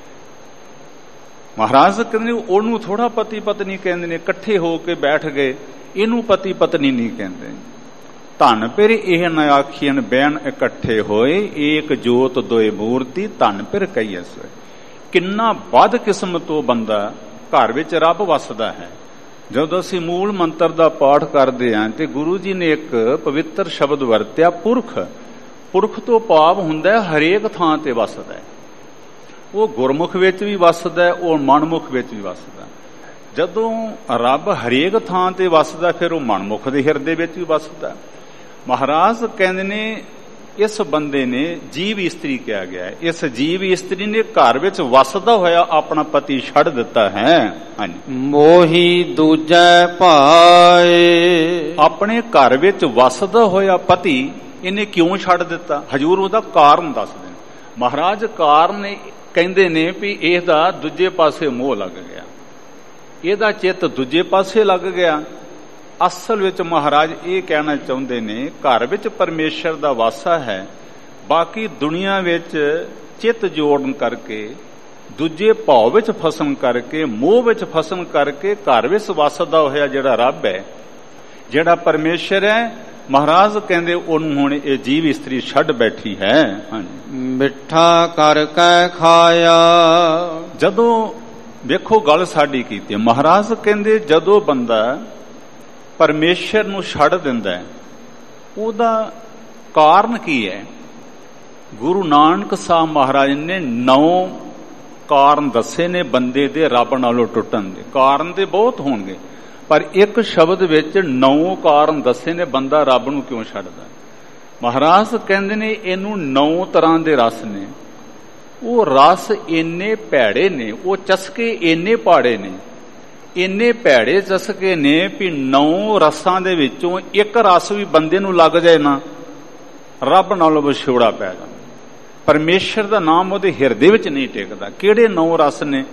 ਮਹਾਰਾਜ ਕਹਿੰਦੇ ਨੇ, ਉਹਨੂੰ ਥੋੜਾ ਪਤੀ ਪਤਨੀ ਕਹਿੰਦੇ ਨੇ, ਇਕੱਠੇ ਹੋ ਕੇ ਬੈਠ ਗਏ, ਇਹਨੂੰ ਪਤੀ ਪਤਨੀ ਨਹੀਂ ਕਹਿੰਦੇ। ਧਨ ਫਿਰ ਇਹ ਨਾ ਆਖੀਆਂ ਬਹਿਣ ਇਕੱਠੇ ਹੋਏ, ਏਕ ਜੋਤ ਦੋਏ ਮੂਰਤੀ ਧਨ ਫਿਰ ਕਹੀਐ ਸੋਏ। ਕਿੰਨਾ ਵੱਧ ਕਿਸਮ ਤੋਂ ਬੰਦਾ ਘਰ ਵਿੱਚ ਰੱਬ ਵਸਦਾ ਹੈ। ਜਦੋਂ ਅਸੀਂ ਮੂਲ ਮੰਤਰ ਦਾ ਪਾਠ ਕਰਦੇ ਹਾਂ ਤੇ ਗੁਰੂ ਜੀ ਨੇ ਇੱਕ ਪਵਿੱਤਰ ਸ਼ਬਦ ਵਰਤਿਆ, ਪੁਰਖ। ਪੁਰਖ ਤੋਂ ਭਾਵ ਹੁੰਦਾ ਹਰੇਕ ਥਾਂ ਤੇ ਵਸਦਾ ਹੈ। ਉਹ ਗੁਰਮੁਖ ਵਿੱਚ ਵੀ ਵਸਦਾ, ਉਹ ਮਨਮੁਖ ਵਿੱਚ ਵੀ ਵਸਦਾ। ਜਦੋਂ ਰੱਬ ਹਰੇਕ ਥਾਂ ਤੇ ਵਸਦਾ, ਫਿਰ ਉਹ ਮਨਮੁਖ ਦੇ ਹਿਰਦੇ ਵਿੱਚ ਵੀ ਵਸਦਾ। ਮਹਾਰਾਜ ਕਹਿੰਦੇ ਨੇ, ਇਸ ਬੰਦੇ ਨੇ ਜੀਵ ਇਸਤਰੀ ਕਿਹਾ ਗਿਆ ਹੈ, ਇਸ ਜੀਵ ਇਸਤਰੀ ਨੇ ਘਰ ਵਿੱਚ ਵਸਦਾ ਹੋਇਆ ਆਪਣਾ ਪਤੀ ਛੱਡ ਦਿੱਤਾ ਹੈ। ਹਾਂਜੀ, ਮੋਹੀ ਦੂਜੈ ਭਾਏ। ਆਪਣੇ ਘਰ ਵਿੱਚ ਵਸਦਾ ਹੋਇਆ ਪਤੀ ਇਹਨੇ ਕਿਉਂ ਛੱਡ ਦਿੱਤਾ? ਹਜੂਰ ਉਹਦਾ ਕਾਰਨ ਦੱਸਦੇ ਨੇ। ਮਹਾਰਾਜ ਕਾਰਨ ਕਹਿੰਦੇ ਨੇ ਵੀ ਇਹਦਾ ਦੂਜੇ ਪਾਸੇ ਮੋਹ ਲੱਗ ਗਿਆ, ਇਹਦਾ ਚਿੱਤ ਦੂਜੇ ਪਾਸੇ ਲੱਗ ਗਿਆ। ਅਸਲ ਵਿੱਚ ਮਹਾਰਾਜ ਇਹ ਕਹਿਣਾ ਚਾਹੁੰਦੇ ਨੇ, ਘਰ ਵਿੱਚ ਪਰਮੇਸ਼ਰ ਦਾ ਵਾਸਾ ਹੈ, ਬਾਕੀ ਦੁਨੀਆ ਵਿੱਚ ਚਿੱਤ ਜੋੜਨ ਕਰਕੇ, ਦੂਜੇ ਭਾਵ ਵਿੱਚ ਫਸਣ ਕਰਕੇ, ਮੋਹ ਵਿੱਚ ਫਸਣ ਕਰਕੇ ਘਰ ਵਿੱਚ ਵਸਦਾ ਹੋਇਆ ਜਿਹੜਾ ਰੱਬ ਹੈ, ਜਿਹੜਾ ਪਰਮੇਸ਼ਰ ਹੈ, ਮਹਾਰਾਜ ਕਹਿੰਦੇ ਉਹਨੂੰ ਹੁਣ ਇਹ ਜੀਵ ਇਸਤਰੀ ਛੱਡ ਬੈਠੀ ਹੈ। ਹਾਂਜੀ, ਮਿੱਠਾ ਕਰਕੇ ਖਾਇਆ। ਜਦੋਂ ਵੇਖੋ ਗੱਲ ਸਾਡੀ ਕੀਤੀ, ਮਹਾਰਾਜ ਕਹਿੰਦੇ ਜਦੋਂ ਬੰਦਾ ਪਰਮੇਸ਼ਰ ਨੂੰ ਛੱਡ ਦਿੰਦਾ ਉਹਦਾ ਕਾਰਨ ਕੀ ਹੈ? ਗੁਰੂ ਨਾਨਕ ਸਾਹਿਬ ਮਹਾਰਾਜ ਨੇ ਨੌ ਕਾਰਨ ਦੱਸੇ ਨੇ ਬੰਦੇ ਦੇ ਰੱਬ ਨਾਲੋਂ ਟੁੱਟਣ ਦੇ। ਕਾਰਨ ਤੇ ਬਹੁਤ ਹੋਣਗੇ, ਪਰ ਇੱਕ ਸ਼ਬਦ ਵਿੱਚ ਨੌ ਕਾਰਨ ਦੱਸੇ ਨੇ ਬੰਦਾ ਰੱਬ ਨੂੰ ਕਿਉਂ ਛੱਡਦਾ। ਮਹਾਰਾਜ ਕਹਿੰਦੇ ਨੇ ਇਹਨੂੰ ਨੌ ਤਰ੍ਹਾਂ ਦੇ ਰਸ ਨੇ, ਉਹ ਰਸ ਇੰਨੇ ਭੈੜੇ ਨੇ, ਉਹ ਚਸਕੇ ਇੰਨੇ ਪਾੜੇ ਨੇ, ਇੰਨੇ ਭੈੜੇ ਚਸਕੇ ਨੇ ਵੀ ਨੌ ਰਸਾਂ ਦੇ ਵਿੱਚੋਂ ਇੱਕ ਰਸ ਵੀ ਬੰਦੇ ਨੂੰ ਲੱਗ ਜਾਏ ਨਾ, ਰੱਬ ਨਾਲੋਂ ਵਿਛੋੜਾ ਪੈ ਜਾਂਦਾ। ਪਰਮੇਸ਼ਰ ਦਾ ਨਾਮ ਉਹਦੇ ਹਿਰਦੇ ਵਿੱਚ ਨਹੀਂ ਟਿਕਦਾ। ਕਿਹੜੇ ਨੌ ਰਸ ਨੇ?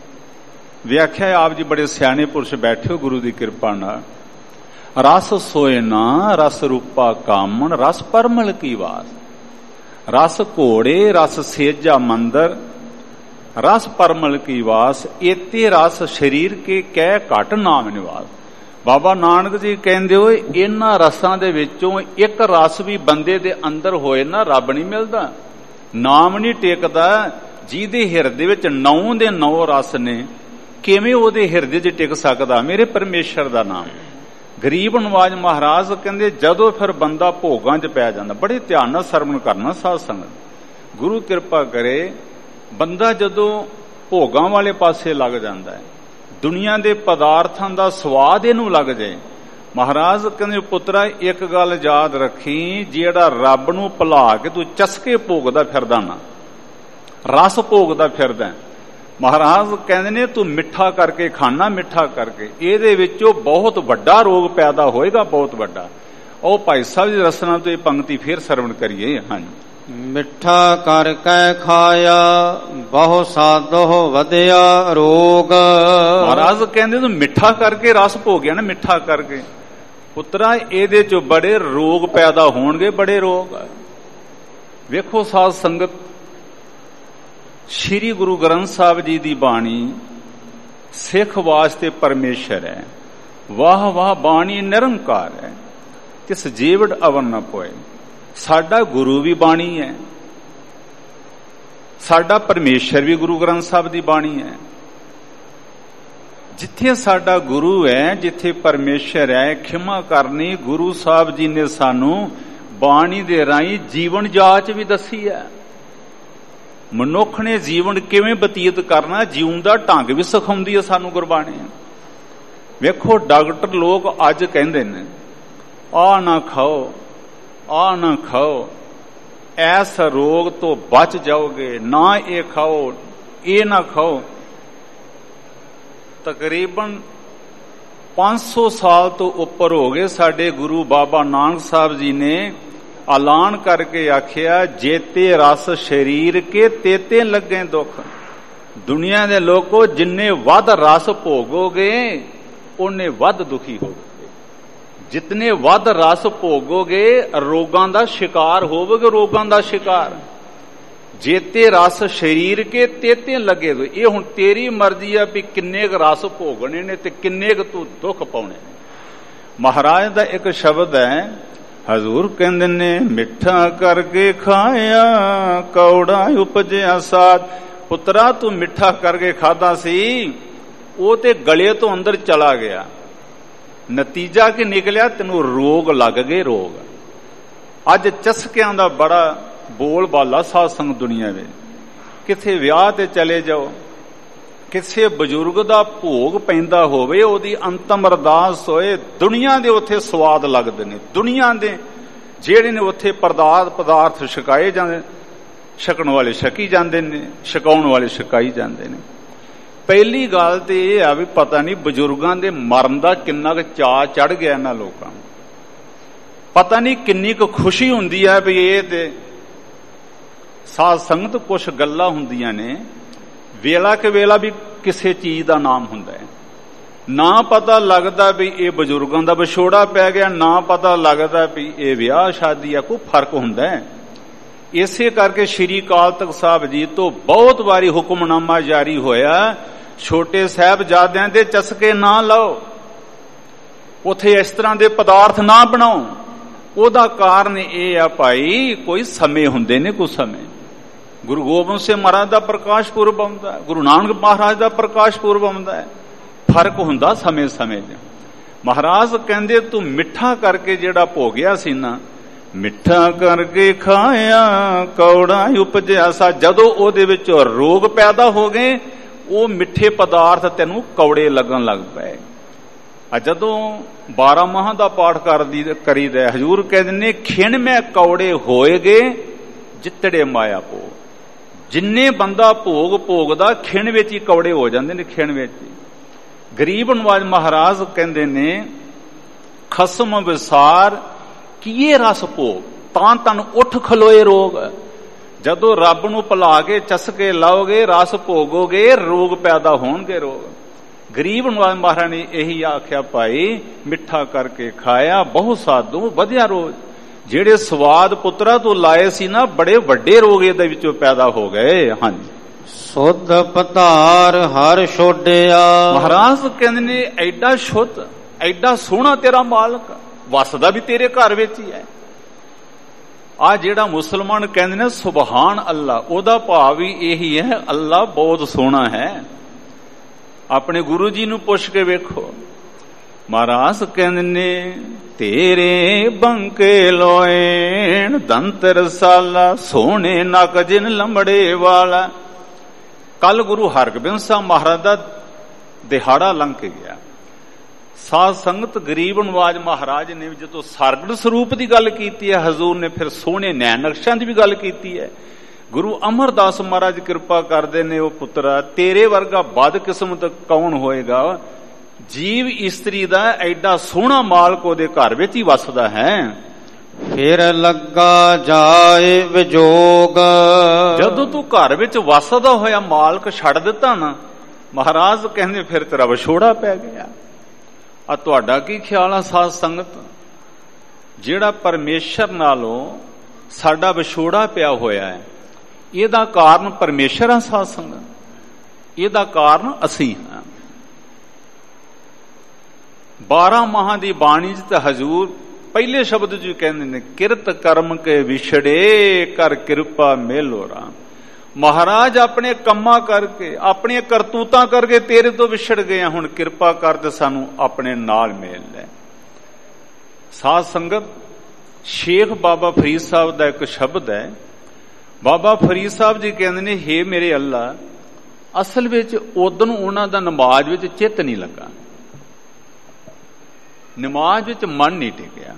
ਵਿਆਖਿਆ ਆਪ ਜੀ ਬੜੇ ਸਿਆਣੇ ਪੁਰਸ਼ ਬੈਠੇ ਹੋ ਗੁਰੂ ਦੀ ਕਿਰਪਾ ਨਾਲ। ਰਸ ਸੋਏ ਨਾ ਰਸ ਰੂਪਾ ਕਾਮਣ, ਰਸ ਪਰਮਲ ਕੀ ਵਾਸ, ਰਸ ਘੋੜੇ ਰਸ ਸੇਜਾ ਮੰਦਰ, ਰਸ ਪਰਮਲ ਕੀ ਵਾਸ, ਏਤੇ ਰਸ ਸਰੀਰ ਕੇ ਕਹਿ ਘਟ ਨਾਮ ਨਿਵਾਸ। ਬਾਬਾ ਨਾਨਕ ਜੀ ਕਹਿੰਦੇ ਹੋਏ ਇਹਨਾਂ ਰਸਾਂ ਦੇ ਵਿੱਚੋਂ ਇੱਕ ਰਸ ਵੀ ਬੰਦੇ ਦੇ ਅੰਦਰ ਹੋਏ ਨਾ, ਰੱਬ ਨਹੀਂ ਮਿਲਦਾ, ਨਾਮ ਨਹੀਂ ਟਿਕਦਾ। ਜਿਹਦੇ ਹਿਰਦੇ ਵਿੱਚ ਨੌ ਦੇ ਨੌ ਰਸ ਨੇ, ਕਿਵੇਂ ਉਹਦੇ ਹਿਰਦੇ 'ਚ ਟਿਕ ਸਕਦਾ ਮੇਰੇ ਪਰਮੇਸ਼ਰ ਦਾ ਨਾਮ? ਗਰੀਬ ਨਵਾਜ ਮਹਾਰਾਜ ਕਹਿੰਦੇ ਜਦੋਂ ਫਿਰ ਬੰਦਾ ਭੋਗਾਂ 'ਚ ਪੈ ਜਾਂਦਾ, ਬੜੇ ਧਿਆਨ ਨਾਲ ਸਰਵਣ ਕਰਨਾ ਸਾਧ ਸੰਗਤ, ਗੁਰੂ ਕਿਰਪਾ ਕਰੇ। ਬੰਦਾ ਜਦੋਂ ਭੋਗਾਂ ਵਾਲੇ ਪਾਸੇ ਲੱਗ ਜਾਂਦਾ ਹੈ, ਦੁਨੀਆ ਦੇ ਪਦਾਰਥਾਂ ਦਾ ਸਵਾਦ ਇਹਨੂੰ ਲੱਗ ਜਾਏ, ਮਹਾਰਾਜ ਕਹਿੰਦੇ ਪੁੱਤਰਾ ਇੱਕ ਗੱਲ ਯਾਦ ਰੱਖੀ, ਜਿਹੜਾ ਰੱਬ ਨੂੰ ਭੁਲਾ ਕੇ ਤੂੰ ਚਸਕੇ ਭੋਗਦਾ ਫਿਰਦਾ ਨਾ, ਰਸ ਭੋਗਦਾ ਫਿਰਦਾ, ਮਹਾਰਾਜ ਕਹਿੰਦੇ ਨੇ ਤੂੰ ਮਿੱਠਾ ਕਰਕੇ ਖਾਣਾ, ਮਿੱਠਾ ਕਰਕੇ, ਇਹਦੇ ਵਿੱਚੋਂ ਬਹੁਤ ਵੱਡਾ ਰੋਗ ਪੈਦਾ ਹੋਏਗਾ, ਬਹੁਤ ਵੱਡਾ। ਉਹ ਭਾਈ ਸਾਹਿਬ ਦੀ ਰਸਨਾ ਤੋਂ ਇਹ ਪੰਕਤੀ ਫੇਰ ਸਰਵਣ ਕਰੀਏ। ਹਾਂਜੀ। ਮਿੱਠਾ ਕਰਕੇ ਖਾਇਆ ਬਹੁ ਸਾਧੋ ਵਧਿਆ ਰੋਗ। ਮਹਾਰਾਜ ਕਹਿੰਦੇ ਤੂੰ ਮਿੱਠਾ ਕਰਕੇ ਰਸ ਭੋਗਿਆ ਨਾ, ਮਿੱਠਾ ਕਰਕੇ ਪੁੱਤਰਾ ਇਹਦੇ ਚੋਂ ਬੜੇ ਰੋਗ ਪੈਦਾ ਹੋਣਗੇ, ਬੜੇ ਰੋਗ। ਵੇਖੋ ਸਾਧ ਸੰਗਤ, ਸ਼੍ਰੀ ਗੁਰੂ ਗ੍ਰੰਥ ਸਾਹਿਬ ਜੀ ਦੀ ਬਾਣੀ ਸਿੱਖ ਵਾਸਤੇ ਪਰਮੇਸ਼ਰ ਹੈ। ਵਾਹ ਵਾਹ ਬਾਣੀ ਨਿਰੰਕਾਰ ਹੈ, ਕਿਸ ਜੀਵੜ ਅਵਰ ਨਾ ਪੋਏ। ਸਾਡਾ ਗੁਰੂ ਵੀ ਬਾਣੀ ਹੈ, ਸਾਡਾ ਪਰਮੇਸ਼ਰ ਵੀ ਗੁਰੂ ਗ੍ਰੰਥ ਸਾਹਿਬ ਦੀ ਬਾਣੀ ਹੈ। ਜਿੱਥੇ ਸਾਡਾ ਗੁਰੂ ਹੈ, ਜਿੱਥੇ ਪਰਮੇਸ਼ਰ ਹੈ, ਖਿਮਾ ਕਰਨੀ, ਗੁਰੂ ਸਾਹਿਬ ਜੀ ਨੇ ਸਾਨੂੰ ਬਾਣੀ ਦੇ ਰਾਹੀਂ ਜੀਵਨ ਜਾਚ ਵੀ ਦੱਸੀ ਹੈ। ਮਨੁੱਖ ਨੇ ਜੀਵਨ ਕਿਵੇਂ ਬਤੀਤ ਕਰਨਾ, ਜਿਉਣ ਦਾ ਢੰਗ ਵੀ ਸਿਖਾਉਂਦੀ ਹੈ ਸਾਨੂੰ ਗੁਰਬਾਣੀ। ਵੇਖੋ ਡਾਕਟਰ ਲੋਕ ਅੱਜ ਕਹਿੰਦੇ ਨੇ ਆਹ ਨਾ ਖਾਓ, ਆਹ ਨਾ ਖਾਓ, ਐਸ ਰੋਗ ਤੋਂ ਬਚ ਜਾਓਗੇ, ਨਾ ਇਹ ਖਾਓ, ਇਹ ਨਾ ਖਾਓ। ਤਕਰੀਬਨ ਪੰਜ ਸੌ ਸਾਲ ਤੋਂ ਉੱਪਰ ਹੋ ਗਏ ਸਾਡੇ ਗੁਰੂ ਬਾਬਾ ਨਾਨਕ ਸਾਹਿਬ ਜੀ ਨੇ ਐਲਾਨ ਕਰਕੇ ਆਖਿਆ, ਜੇਤੇ ਰਸ ਸਰੀਰ ਕੇ ਤੇਤੇ ਲੱਗੇ ਦੁੱਖ। ਦੁਨੀਆ ਦੇ ਲੋਕੋ ਜਿੰਨੇ ਵੱਧ ਰਸ ਭੋਗੋਗੇ ਉਹਨੇ ਵੱਧ ਦੁਖੀ ਹੋਵੋਗੇ, ਜਿਤਨੇ ਵੱਧ ਰਸ ਭੋਗੋਗੇ ਰੋਗਾਂ ਦਾ ਸ਼ਿਕਾਰ ਹੋਵੋਗੇ, ਰੋਗਾਂ ਦਾ ਸ਼ਿਕਾਰ। ਜੇਤੇ ਰਸ ਸਰੀਰ ਕੇ ਤੇਤੇ ਲੱਗੇ। ਇਹ ਹੁਣ ਤੇਰੀ ਮਰਜ਼ੀ ਆ ਵੀ ਕਿੰਨੇ ਕੁ ਰਸ ਭੋਗਣੇ ਨੇ ਤੇ ਕਿੰਨੇ ਕੁ ਤੂੰ ਦੁੱਖ ਪਾਉਣੇ ਨੇ। ਮਹਾਰਾਜ ਦਾ ਇੱਕ ਸ਼ਬਦ ਹੈ, ਹਜ਼ੂਰ ਕਹਿੰਦੇ ਨੇ ਮਿੱਠਾ ਕਰਕੇ ਖਾਇਆ ਕੌੜਾ ਉਪਜਿਆ ਸਾਧ। ਪੁੱਤਰਾ ਤੂੰ ਮਿੱਠਾ ਕਰਕੇ ਖਾਦਾ ਸੀ, ਉਹ ਤੇ ਗਲੇ ਤੋਂ ਅੰਦਰ ਚਲਾ ਗਿਆ, ਨਤੀਜਾ ਕੀ ਨਿਕਲਿਆ, ਤੈਨੂੰ ਰੋਗ ਲੱਗ ਗਏ, ਰੋਗ। ਅੱਜ ਚਸਕਿਆਂ ਦਾ ਬੜਾ ਬੋਲ ਬਾਲਾ ਸਾਧ ਸੰਗਤ ਦੁਨੀਆ ਵਿੱਚ। ਕਿਥੇ ਵਿਆਹ ਤੇ ਚਲੇ ਜਾਓ, ਕਿਸੇ ਬਜ਼ੁਰਗ ਦਾ ਭੋਗ ਪੈਂਦਾ ਹੋਵੇ, ਉਹਦੀ ਅੰਤਮ ਅਰਦਾਸ ਹੋਏ, ਦੁਨੀਆ ਦੇ ਉੱਥੇ ਸਵਾਦ ਲੱਗਦੇ ਨੇ। ਦੁਨੀਆ ਦੇ ਜਿਹੜੇ ਨੇ ਉੱਥੇ ਪਦਾਰਥ ਪਦਾਰਥ ਛਕਾਏ ਜਾਂਦੇ, ਛਕਣ ਵਾਲੇ ਛਕੀ ਜਾਂਦੇ ਨੇ, ਛਕਾਉਣ ਵਾਲੇ ਛਕਾਈ ਜਾਂਦੇ ਨੇ। ਪਹਿਲੀ ਗੱਲ ਤੇ ਇਹ ਆ ਵੀ ਪਤਾ ਨਹੀਂ ਬਜ਼ੁਰਗਾਂ ਦੇ ਮਰਨ ਦਾ ਕਿੰਨਾ ਕੁ ਚਾਅ ਚੜ ਗਿਆ ਇਹਨਾਂ ਲੋਕਾਂ ਨੂੰ। ਪਤਾ ਨਹੀਂ ਕਿੰਨੀ ਕੁ ਖੁਸ਼ੀ ਹੁੰਦੀ ਹੈ ਵੀ ਇਹ ਤੇ ਸਾਧ ਸੰਗਤ ਕੁਛ ਗੱਲਾਂ ਹੁੰਦੀਆਂ ਨੇ, ਵੇਲਾ ਕਿ ਵੇਲਾ ਵੀ ਕਿਸੇ ਚੀਜ਼ ਦਾ ਨਾਮ ਹੁੰਦਾ ਹੈ। ਨਾ ਪਤਾ ਲੱਗਦਾ ਵੀ ਇਹ ਬਜ਼ੁਰਗਾਂ ਦਾ ਵਿਛੋੜਾ ਪੈ ਗਿਆ, ਨਾ ਪਤਾ ਲੱਗਦਾ ਵੀ ਇਹ ਵਿਆਹ ਸ਼ਾਦੀ ਆ, ਕੋਈ ਫਰਕ ਹੁੰਦਾ ਹੈ। ਇਸੇ ਕਰਕੇ ਸ਼੍ਰੀ ਅਕਾਲ ਤਖਤ ਸਾਹਿਬ ਜੀ ਤੋਂ ਬਹੁਤ ਵਾਰੀ ਹੁਕਮਨਾਮਾ ਜਾਰੀ ਹੋਇਆ, ਛੋਟੇ ਸਾਹਿਬਜ਼ਾਦਿਆਂ ਦੇ ਚਸਕੇ ਨਾ ਲਾਓ, ਉਥੇ ਇਸ ਤਰ੍ਹਾਂ ਦੇ ਪਦਾਰਥ ਨਾ ਬਣਾਓ। ਉਹਦਾ ਕਾਰਨ ਇਹ ਆ ਭਾਈ, ਕੋਈ ਸਮੇਂ ਹੁੰਦੇ ਨੇ, ਕੋਈ ਸਮੇਂ। ਗੁਰੂ ਗੋਬਿੰਦ ਸਿੰਘ ਮਹਾਰਾਜ ਦਾ ਪ੍ਰਕਾਸ਼ ਪੁਰਬ ਆਉਂਦਾ, ਗੁਰੂ ਨਾਨਕ ਮਹਾਰਾਜ ਦਾ ਪ੍ਰਕਾਸ਼ ਪੁਰਬ ਆਉਂਦਾ ਹੈ, ਫਰਕ ਹੁੰਦਾ ਸਮੇਂ ਸਮੇਂ 'ਚ। ਮਹਾਰਾਜ ਕਹਿੰਦੇ ਤੂੰ ਮਿੱਠਾ ਕਰਕੇ ਜਿਹੜਾ ਭੋਗਿਆ ਸੀ ਨਾ, ਮਿੱਠਾ ਕਰਕੇ ਖਾਇਆ ਕੌੜਾ ਉਪਜਿਆ ਸਾ। ਜਦੋਂ ਉਹਦੇ ਵਿੱਚ ਰੋਗ ਪੈਦਾ ਹੋ ਗਏ, ਉਹ ਮਿੱਠੇ ਪਦਾਰਥ ਤੈਨੂੰ ਕੌੜੇ ਲੱਗਣ ਲੱਗ ਪਏ। ਆ ਜਦੋਂ ਬਾਰਾਂ ਮਾਹਾਂ ਦਾ ਪਾਠ ਕਰਦੀ ਕਰੀਦਾ, ਹਜ਼ੂਰ ਕਹਿੰਦੇ ਨੇ ਖਿਣ ਮੈਂ ਕੌੜੇ ਹੋਏਗੇ ਜਿੱਤੜੇ ਮਾਇਆ ਪੋ। ਜਿੰਨੇ ਬੰਦਾ ਭੋਗ ਭੋਗਦਾ ਖਿਣ ਵਿੱਚ ਹੀ ਕੌੜੇ ਹੋ ਜਾਂਦੇ ਨੇ, ਖਿਣ ਵਿੱਚ ਹੀ। ਗਰੀਬ ਨਵਾਜ ਮਹਾਰਾਜ ਕਹਿੰਦੇ ਨੇ ਖਸਮ ਵਿਸਾਰ ਕੀਏ ਰਸ ਭੋਗ, ਤਾਂ ਤਨ ਉੱਠ ਖਲੋਏ ਰੋਗ। ਜਦੋਂ ਰੱਬ ਨੂੰ ਭੁਲਾ ਕੇ ਚਸਕੇ ਲਾਓਗੇ, ਰਸ ਭੋਗੋਗੇ, ਰੋਗ ਪੈਦਾ ਹੋਣਗੇ, ਰੋਗ। ਗਰੀਬ ਨਵਾਜ ਮਹਾਰਾਜ ਨੇ ਇਹੀ ਆਖਿਆ, ਭਾਈ ਮਿੱਠਾ ਕਰਕੇ ਖਾਇਆ ਬਹੁ ਸਾਧੂ ਵਧਿਆ ਰੋਗ। ਜਿਹੜੇ ਸਵਾਦ ਪੁੱਤਰਾ ਤੋਂ ਲਾਏ ਸੀ ਨਾ, ਬੜੇ ਵੱਡੇ ਰੋਗ ਇਹਦੇ ਵਿੱਚੋਂ ਪੈਦਾ ਹੋ ਗਏ। ਹਾਂਜੀ। ਸੁਧ ਪਧਾਰ ਹਰ ਛੋਡਿਆ। ਮਹਾਰਾਜ ਕਹਿੰਦੇ ਨੇ ਐਡਾ ਸ਼ੁੱਧ, ਐਡਾ ਸੋਹਣਾ ਤੇਰਾ ਮਾਲਕ, ਵਸਦਾ ਵੀ ਤੇਰੇ ਘਰ ਵਿੱਚ ਹੀ ਹੈ। ਆ ਜਿਹੜਾ ਮੁਸਲਮਾਨ ਕਹਿੰਦੇ ਨੇ ਸੁਬਹਾਨ ਅੱਲਾ, ਉਹਦਾ ਭਾਵ ਵੀ ਇਹੀ ਹੈ, ਅੱਲਾ ਬਹੁਤ ਸੋਹਣਾ ਹੈ। ਆਪਣੇ ਗੁਰੂ ਜੀ ਨੂੰ ਪੁੱਛ ਕੇ ਵੇਖੋ। ਮਹਾਰਾਜ ਕਹਿੰਦੇ ਨੇ ਤੇਰੇ ਬੰਕੇ ਲੋਇਣ ਦੰਤ ਰਸਾਲਾ, ਸੋਹਣੇ ਨਕ ਜਿਨ ਲੰਬੜੇ ਵਾਲਾ। ਕੱਲ ਗੁਰੂ ਹਰਗੋਬਿੰਦ ਸਾਹਿਬ ਮਹਾਰਾਜ ਦਾ ਦਿਹਾੜਾ ਲੰਘ ਕੇ ਗਿਆ। ਸਾਧ ਸੰਗਤ ਗਰੀਬ ਨਵਾਜ ਮਹਾਰਾਜ ਨੇ ਜਦੋਂ ਸਰਗੜ ਸਰੂਪ ਦੀ ਗੱਲ ਕੀਤੀ ਹੈ, ਹਜ਼ੂਰ ਨੇ ਫਿਰ ਸੋਹਣੇ ਨੈਣ ਨਕਸ਼ਾਂ ਦੀ ਵੀ ਗੱਲ ਕੀਤੀ ਹੈ। ਗੁਰੂ ਅਮਰਦਾਸ ਮਹਾਰਾਜ ਕਿਰਪਾ ਕਰਦੇ ਨੇ, ਉਹ ਪੁੱਤਰਾ ਤੇਰੇ ਵਰਗਾ ਬਦਕਿਸਮਤ ਕੌਣ ਹੋਏਗਾ, ਜੀਵ ਇਸਤਰੀ ਦਾ ਐਡਾ ਸੋਹਣਾ ਮਾਲਕ ਉਹਦੇ ਘਰ ਵਿੱਚ ਹੀ ਵਸਦਾ ਹੈ। ਫਿਰ ਲੱਗਾ ਜਾਏ ਵਿਜੋਗ, ਜਦੋਂ ਤੂੰ ਘਰ ਵਿੱਚ ਵਸਦਾ ਹੋਇਆ ਮਾਲਕ ਛੱਡ ਦਿੱਤਾ ਨਾ, ਮਹਾਰਾਜ ਕਹਿੰਦੇ ਫਿਰ ਤੇਰਾ ਵਿਛੋੜਾ ਪੈ ਗਿਆ। ਆ ਤੁਹਾਡਾ ਕੀ ਖਿਆਲ ਆ ਸਾਧ ਸੰਗਤ, ਜਿਹੜਾ ਪਰਮੇਸ਼ਰ ਨਾਲੋਂ ਸਾਡਾ ਵਿਛੋੜਾ ਪਿਆ ਹੋਇਆ ਹੈ, ਇਹਦਾ ਕਾਰਨ ਪਰਮੇਸ਼ਰ ਆ ਸਾਧ ਸੰਗਤ, ਇਹਦਾ ਕਾਰਨ ਅਸੀਂ ਹਾਂ। ਬਾਰਾਂ ਮਾਹਾਂ ਦੀ ਬਾਣੀ ਚ ਤਾਂ ਹਜ਼ੂਰ ਪਹਿਲੇ ਸ਼ਬਦ ਜੀ ਕਹਿੰਦੇ ਨੇ, ਕਿਰਤ ਕਰਮ ਕੇ ਵਿਛੜੇ ਕਰ ਕਿਰਪਾ ਮੇਲੋ ਰਾਮ। ਮਹਾਰਾਜ ਆਪਣੇ ਕੰਮਾਂ ਕਰਕੇ, ਆਪਣੀਆਂ ਕਰਤੂਤਾਂ ਕਰਕੇ ਤੇਰੇ ਤੋਂ ਵਿਛੜ ਗਏ, ਹੁਣ ਕਿਰਪਾ ਕਰ ਤੇ ਸਾਨੂੰ ਆਪਣੇ ਨਾਲ ਮੇਲ ਲੈ। ਸਾਧ ਸੰਗਤ, ਸ਼ੇਖ ਬਾਬਾ ਫਰੀਦ ਸਾਹਿਬ ਦਾ ਇੱਕ ਸ਼ਬਦ ਹੈ। ਬਾਬਾ ਫਰੀਦ ਸਾਹਿਬ ਜੀ ਕਹਿੰਦੇ ਨੇ, ਹੇ ਮੇਰੇ ਅੱਲਾ, ਅਸਲ ਵਿੱਚ ਉਦੋਂ ਉਹਨਾਂ ਦਾ ਨਮਾਜ਼ ਵਿੱਚ ਚਿੱਤ ਨਹੀਂ ਲੱਗਾ, ਨਮਾਜ਼ ਵਿੱਚ ਮਨ ਨਹੀਂ ਟਿਕਿਆ।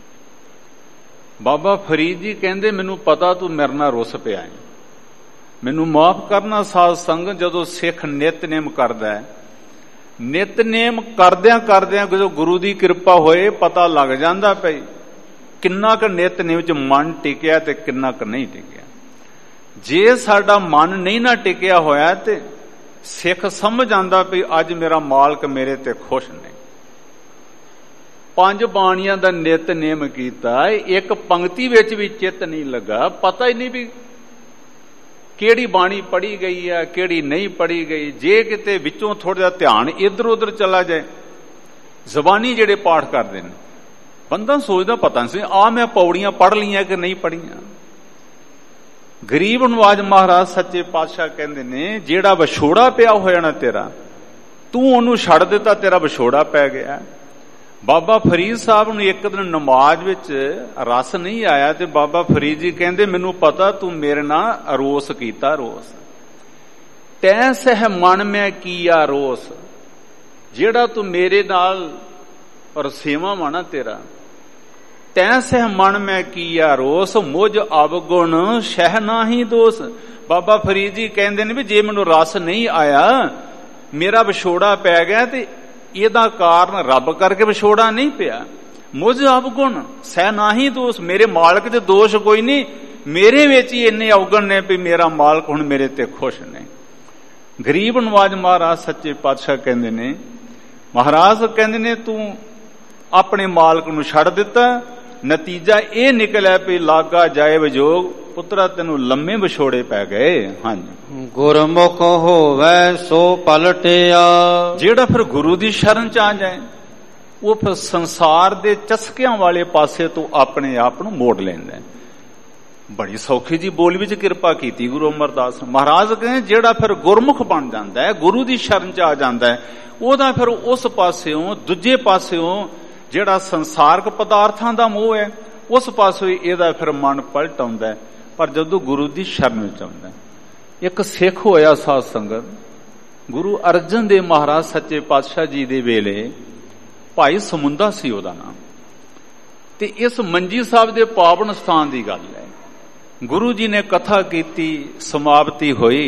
ਬਾਬਾ ਫਰੀਦ ਜੀ ਕਹਿੰਦੇ, ਮੈਨੂੰ ਪਤਾ ਤੂੰ ਮੇਰੇ ਨਾਲ ਰੁੱਸ ਪਿਆ ਹੈ, ਮੈਨੂੰ ਮਾਫ ਕਰਨਾ। ਸਾਧ ਸੰਗਤ, ਜਦੋਂ ਸਿੱਖ ਨਿਤਨੇਮ ਕਰਦਾ ਹੈ, ਨਿਤਨੇਮ ਕਰਦਿਆਂ ਕਰਦਿਆਂ ਜਦੋਂ ਗੁਰੂ ਦੀ ਕਿਰਪਾ ਹੋਏ, ਪਤਾ ਲੱਗ ਜਾਂਦਾ ਪਈ ਕਿੰਨਾ ਕੁ ਨਿਤਨੇਮ ਵਿੱਚ ਮਨ ਟਿਕਿਆ ਤੇ ਕਿੰਨਾ ਕੁ ਨਹੀਂ ਟਿਕਿਆ। ਜੇ ਸਾਡਾ ਮਨ ਨਹੀਂ ਨਾ ਟਿਕਿਆ ਹੋਇਆ ਤੇ ਸਿੱਖ ਸਮਝ ਆਂਦਾ ਵੀ ਅੱਜ ਮੇਰਾ ਮਾਲਕ ਮੇਰੇ ਤੇ ਖੁਸ਼ ਨਹੀਂ। ਪੰਜ ਬਾਣੀਆਂ ਦਾ ਨਿਤਨੇਮ ਕੀਤਾ, ਇੱਕ ਪੰਕਤੀ ਵਿੱਚ ਵੀ ਚਿੱਤ ਨਹੀਂ ਲੱਗਾ, ਪਤਾ ਹੀ ਨਹੀਂ ਵੀ ਕਿਹੜੀ ਬਾਣੀ ਪੜ੍ਹੀ ਗਈ ਹੈ ਕਿਹੜੀ ਨਹੀਂ ਪੜ੍ਹੀ ਗਈ। ਜੇ ਕਿਤੇ ਵਿੱਚੋਂ ਥੋੜਾ ਜਿਹਾ ਧਿਆਨ ਇੱਧਰ ਉੱਧਰ ਚਲਾ ਜਾਏ, ਜ਼ਬਾਨੀ ਜਿਹੜੇ ਪਾਠ ਕਰਦੇ ਨੇ, ਬੰਦਾ ਸੋਚਦਾ ਪਤਾ ਨਹੀਂ ਸੀ ਆ ਮੈਂ ਪੌੜੀਆਂ ਪੜ੍ਹ ਲਈਆਂ ਕਿ ਨਹੀਂ ਪੜ੍ਹੀਆਂ। ਗਰੀਬ ਨਵਾਜ ਮਹਾਰਾਜ ਸੱਚੇ ਪਾਤਸ਼ਾਹ ਕਹਿੰਦੇ ਨੇ, ਜਿਹੜਾ ਵਿਛੋੜਾ ਪਿਆ ਹੋਇਆ ਨਾ ਤੇਰਾ, ਤੂੰ ਉਹਨੂੰ ਛੱਡ ਦਿੱਤਾ, ਤੇਰਾ ਵਿਛੋੜਾ ਪੈ ਗਿਆ। ਬਾਬਾ ਫਰੀਦ ਸਾਹਿਬ ਨੂੰ ਇੱਕ ਦਿਨ ਨਮਾਜ਼ ਵਿੱਚ ਰਸ ਨਹੀਂ ਆਇਆ ਤੇ ਬਾਬਾ ਫਰੀਦ ਜੀ ਕਹਿੰਦੇ, ਮੈਨੂੰ ਪਤਾ ਤੂੰ ਮੇਰੇ ਨਾਲ ਰੋਸ ਕੀਤਾ, ਰੋਸ ਤੈਂ ਸਹਿ ਮਨ ਮੈਂ ਕੀਆ ਰੋਸ, ਜਿਹੜਾ ਤੂੰ ਮੇਰੇ ਨਾਲ ਰਸੇਵਾ ਮਾਣਾ ਤੇਰਾ, ਤੈਂ ਸਹਿ ਮਨ ਮੈਂ ਕੀਆ ਰੋਸ, ਮੁਝ ਅਵਗੁਣ ਸ਼ਹਿ ਨਾਹੀ ਦੋਸ। ਬਾਬਾ ਫਰੀਦ ਜੀ ਕਹਿੰਦੇ ਨੇ ਵੀ ਜੇ ਮੈਨੂੰ ਰਸ ਨਹੀਂ ਆਇਆ, ਮੇਰਾ ਵਿਛੋੜਾ ਪੈ ਗਿਆ, ਤੇ ਇਹਦਾ ਕਾਰਨ ਰੱਬ ਕਰਕੇ ਵਿਛੋੜਾ ਨਹੀਂ ਪਿਆ। ਮੁਝ ਅਵਗੁਣ ਸਹਿ ਨਾਹੀ ਦੋਸ, ਮੇਰੇ ਮਾਲਕ ਦੇ ਦੋਸ਼ ਕੋਈ ਨਹੀਂ, ਮੇਰੇ ਵਿੱਚ ਹੀ ਇੰਨੇ ਅਵਗੁਣ ਨੇ ਵੀ ਮੇਰਾ ਮਾਲਕ ਹੁਣ ਮੇਰੇ ਤੇ ਖੁਸ਼ ਨੇ। ਗਰੀਬ ਨਵਾਜ ਮਹਾਰਾਜ ਸੱਚੇ ਪਾਤਸ਼ਾਹ ਕਹਿੰਦੇ ਨੇ, ਮਹਾਰਾਜ ਕਹਿੰਦੇ ਨੇ ਤੂੰ ਆਪਣੇ ਮਾਲਕ ਨੂੰ ਛੱਡ ਦਿੱਤਾ, ਨਤੀਜਾ ਇਹ ਨਿਕਲਿਆ ਵੀ ਲਾਗਾ ਜਾਏ ਵਿਜੋਗ, ਪੁੱਤਰਾ ਤੈਨੂੰ ਲੰਮੇ ਵਿਛੋੜੇ ਪੈ ਗਏ। ਹਾਂਜੀ, ਗੁਰਮੁਖ ਹੋਵੇ ਸੋ ਪਲਟਿਆ, ਜਿਹੜਾ ਫਿਰ ਗੁਰੂ ਦੀ ਸ਼ਰਨ ਚ ਆ ਜਾਏ, ਉਹ ਫਿਰ ਸੰਸਾਰ ਦੇ ਚਸਕਿਆਂ ਵਾਲੇ ਪਾਸੇ ਤੋਂ ਆਪਣੇ ਆਪ ਨੂੰ ਮੋੜ ਲੈਂਦਾ। ਬੜੀ ਸੌਖੀ ਜੀ ਬੋਲੀ ਵਿੱਚ ਕਿਰਪਾ ਕੀਤੀ ਗੁਰੂ ਅਮਰਦਾਸ ਮਹਾਰਾਜ ਕਹਿੰਦੇ, ਜਿਹੜਾ ਫਿਰ ਗੁਰਮੁਖ ਬਣ ਜਾਂਦਾ ਹੈ, ਗੁਰੂ ਦੀ ਸ਼ਰਨ ਚ ਆ ਜਾਂਦਾ ਹੈ, ਉਹਦਾ ਫਿਰ ਉਸ ਪਾਸਿਓਂ ਦੂਜੇ ਪਾਸਿਓਂ ਜਿਹੜਾ ਸੰਸਾਰਕ ਪਦਾਰਥਾਂ ਦਾ ਮੋਹ ਹੈ, ਉਸ ਪਾਸੋਂ ਇਹਦਾ ਫਿਰ ਮਨ ਪਲਟ ਆਉਂਦਾ ਹੈ। ਪਰ ਜਦੋਂ ਗੁਰੂ ਦੀ ਸ਼ਰਨ ਵਿੱਚ ਆਉਂਦਾ, ਇੱਕ ਸਿੱਖ ਹੋਇਆ ਸਾਧ ਸੰਗਤ, ਗੁਰੂ ਅਰਜਨ ਦੇਵ ਮਹਾਰਾਜ ਸੱਚੇ ਪਾਤਸ਼ਾਹ ਜੀ ਦੇ ਵੇਲੇ ਭਾਈ ਸਮੁੰਦਾ ਸੀ ਉਹਦਾ ਨਾਮ, ਤੇ ਇਸ ਮੰਜੀ ਸਾਹਿਬ ਦੇ ਪਾਵਨ ਸਥਾਨ ਦੀ ਗੱਲ ਹੈ। ਗੁਰੂ ਜੀ ਨੇ ਕਥਾ ਕੀਤੀ, ਸਮਾਪਤੀ ਹੋਈ।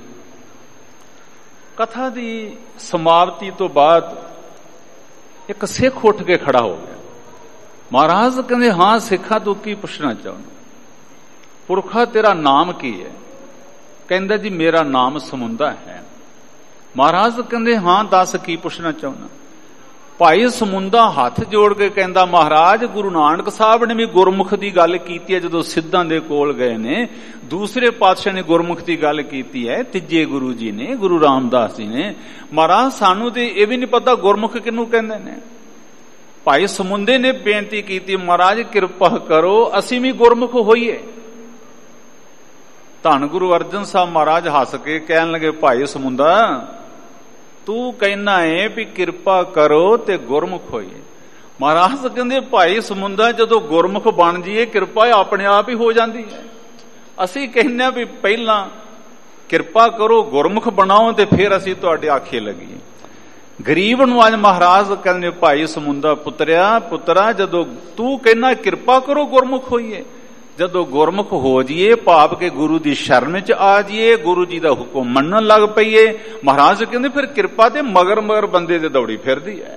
ਕਥਾ ਦੀ ਸਮਾਪਤੀ ਤੋਂ ਬਾਅਦ ਇੱਕ ਸਿੱਖ ਉੱਠ ਕੇ ਖੜਾ ਹੋ ਗਿਆ। ਮਹਾਰਾਜ ਕਹਿੰਦੇ, ਹਾਂ ਸਿੱਖਾ ਤੂੰ ਕੀ ਪੁੱਛਣਾ ਚਾਹੁੰਦਾ? ਪੁਰਖਾ ਤੇਰਾ ਨਾਮ ਕੀ ਹੈ? ਕਹਿੰਦਾ ਜੀ ਮੇਰਾ ਨਾਮ ਸਮੁੰਦਾ ਹੈ। ਮਹਾਰਾਜ ਕਹਿੰਦੇ, ਹਾਂ ਦੱਸ ਕੀ ਪੁੱਛਣਾ ਚਾਹੁੰਦਾ? ਭਾਈ ਸਮੁੰਦਾ ਹੱਥ ਜੋੜ ਕੇ ਕਹਿੰਦਾ, ਮਹਾਰਾਜ ਗੁਰੂ ਨਾਨਕ ਸਾਹਿਬ ਨੇ ਵੀ ਗੁਰਮੁਖ ਦੀ ਗੱਲ ਕੀਤੀ ਹੈ, ਜਦੋਂ ਸਿੱਧਾਂ ਦੇ ਕੋਲ ਗਏ ਨੇ, ਦੂਸਰੇ ਪਾਤਸ਼ਾਹ ਨੇ ਗੁਰਮੁਖ ਦੀ ਗੱਲ ਕੀਤੀ ਹੈ, ਤੀਜੇ ਗੁਰੂ ਜੀ ਨੇ, ਗੁਰੂ ਰਾਮਦਾਸ ਜੀ ਨੇ। ਮਹਾਰਾਜ ਸਾਨੂੰ ਤੇ ਇਹ ਵੀ ਨਹੀਂ ਪਤਾ ਗੁਰਮੁਖ ਕਿਹਨੂੰ ਕਹਿੰਦੇ ਨੇ। ਭਾਈ ਸਮੁੰਦੇ ਨੇ ਬੇਨਤੀ ਕੀਤੀ, ਮਹਾਰਾਜ ਕਿਰਪਾ ਕਰੋ ਅਸੀਂ ਵੀ ਗੁਰਮੁਖ ਹੋਈਏ। ਧੰਨ ਗੁਰੂ ਅਰਜਨ ਸਾਹਿਬ ਮਹਾਰਾਜ ਹੱਸ ਕੇ ਕਹਿਣ ਲੱਗੇ, ਭਾਈ ਸਮੁੰਦਾ ਤੂੰ ਕਹਿਣਾ ਹੈ ਵੀ ਕਿਰਪਾ ਕਰੋ ਤੇ ਗੁਰਮੁਖ ਹੋਈਏ। ਮਹਾਰਾਜ ਕਹਿੰਦੇ, ਭਾਈ ਸਮੁੰਦਾ ਜਦੋਂ ਗੁਰਮੁਖ ਬਣ ਜਾਈਏ ਕਿਰਪਾ ਆਪਣੇ ਆਪ ਹੀ ਹੋ ਜਾਂਦੀ ਹੈ। ਅਸੀਂ ਕਹਿੰਦੇ ਵੀ ਪਹਿਲਾਂ ਕਿਰਪਾ ਕਰੋ, ਗੁਰਮੁਖ ਬਣਾਓ, ਤੇ ਫਿਰ ਅਸੀਂ ਤੁਹਾਡੇ ਆਖੇ ਲੱਗੀਏ। ਗਰੀਬ ਨੂੰ ਅੱਜ ਮਹਾਰਾਜ ਕਹਿੰਦੇ, ਭਾਈ ਸਮੁੰਦਾ ਪੁੱਤਰਿਆ ਪੁੱਤਰਾ, ਜਦੋਂ ਤੂੰ ਕਹਿਣਾ ਕਿਰਪਾ ਕਰੋ ਗੁਰਮੁਖ ਹੋਈਏ, ਜਦੋਂ ਗੁਰਮੁਖ ਹੋ ਜਾਈਏ, ਭਾਵ ਕੇ ਗੁਰੂ ਦੀ ਸ਼ਰਨ ਚ ਆ ਜਾਈਏ, ਗੁਰੂ ਜੀ ਦਾ ਹੁਕਮ ਮੰਨਣ ਲੱਗ ਪਈਏ, ਮਹਾਰਾਜ ਕਹਿੰਦੇ ਫਿਰ ਕਿਰਪਾ ਤੇ ਮਗਰ ਮਗਰ ਬੰਦੇ ਦੇ ਦੌੜੀ ਫਿਰਦੀ ਹੈ।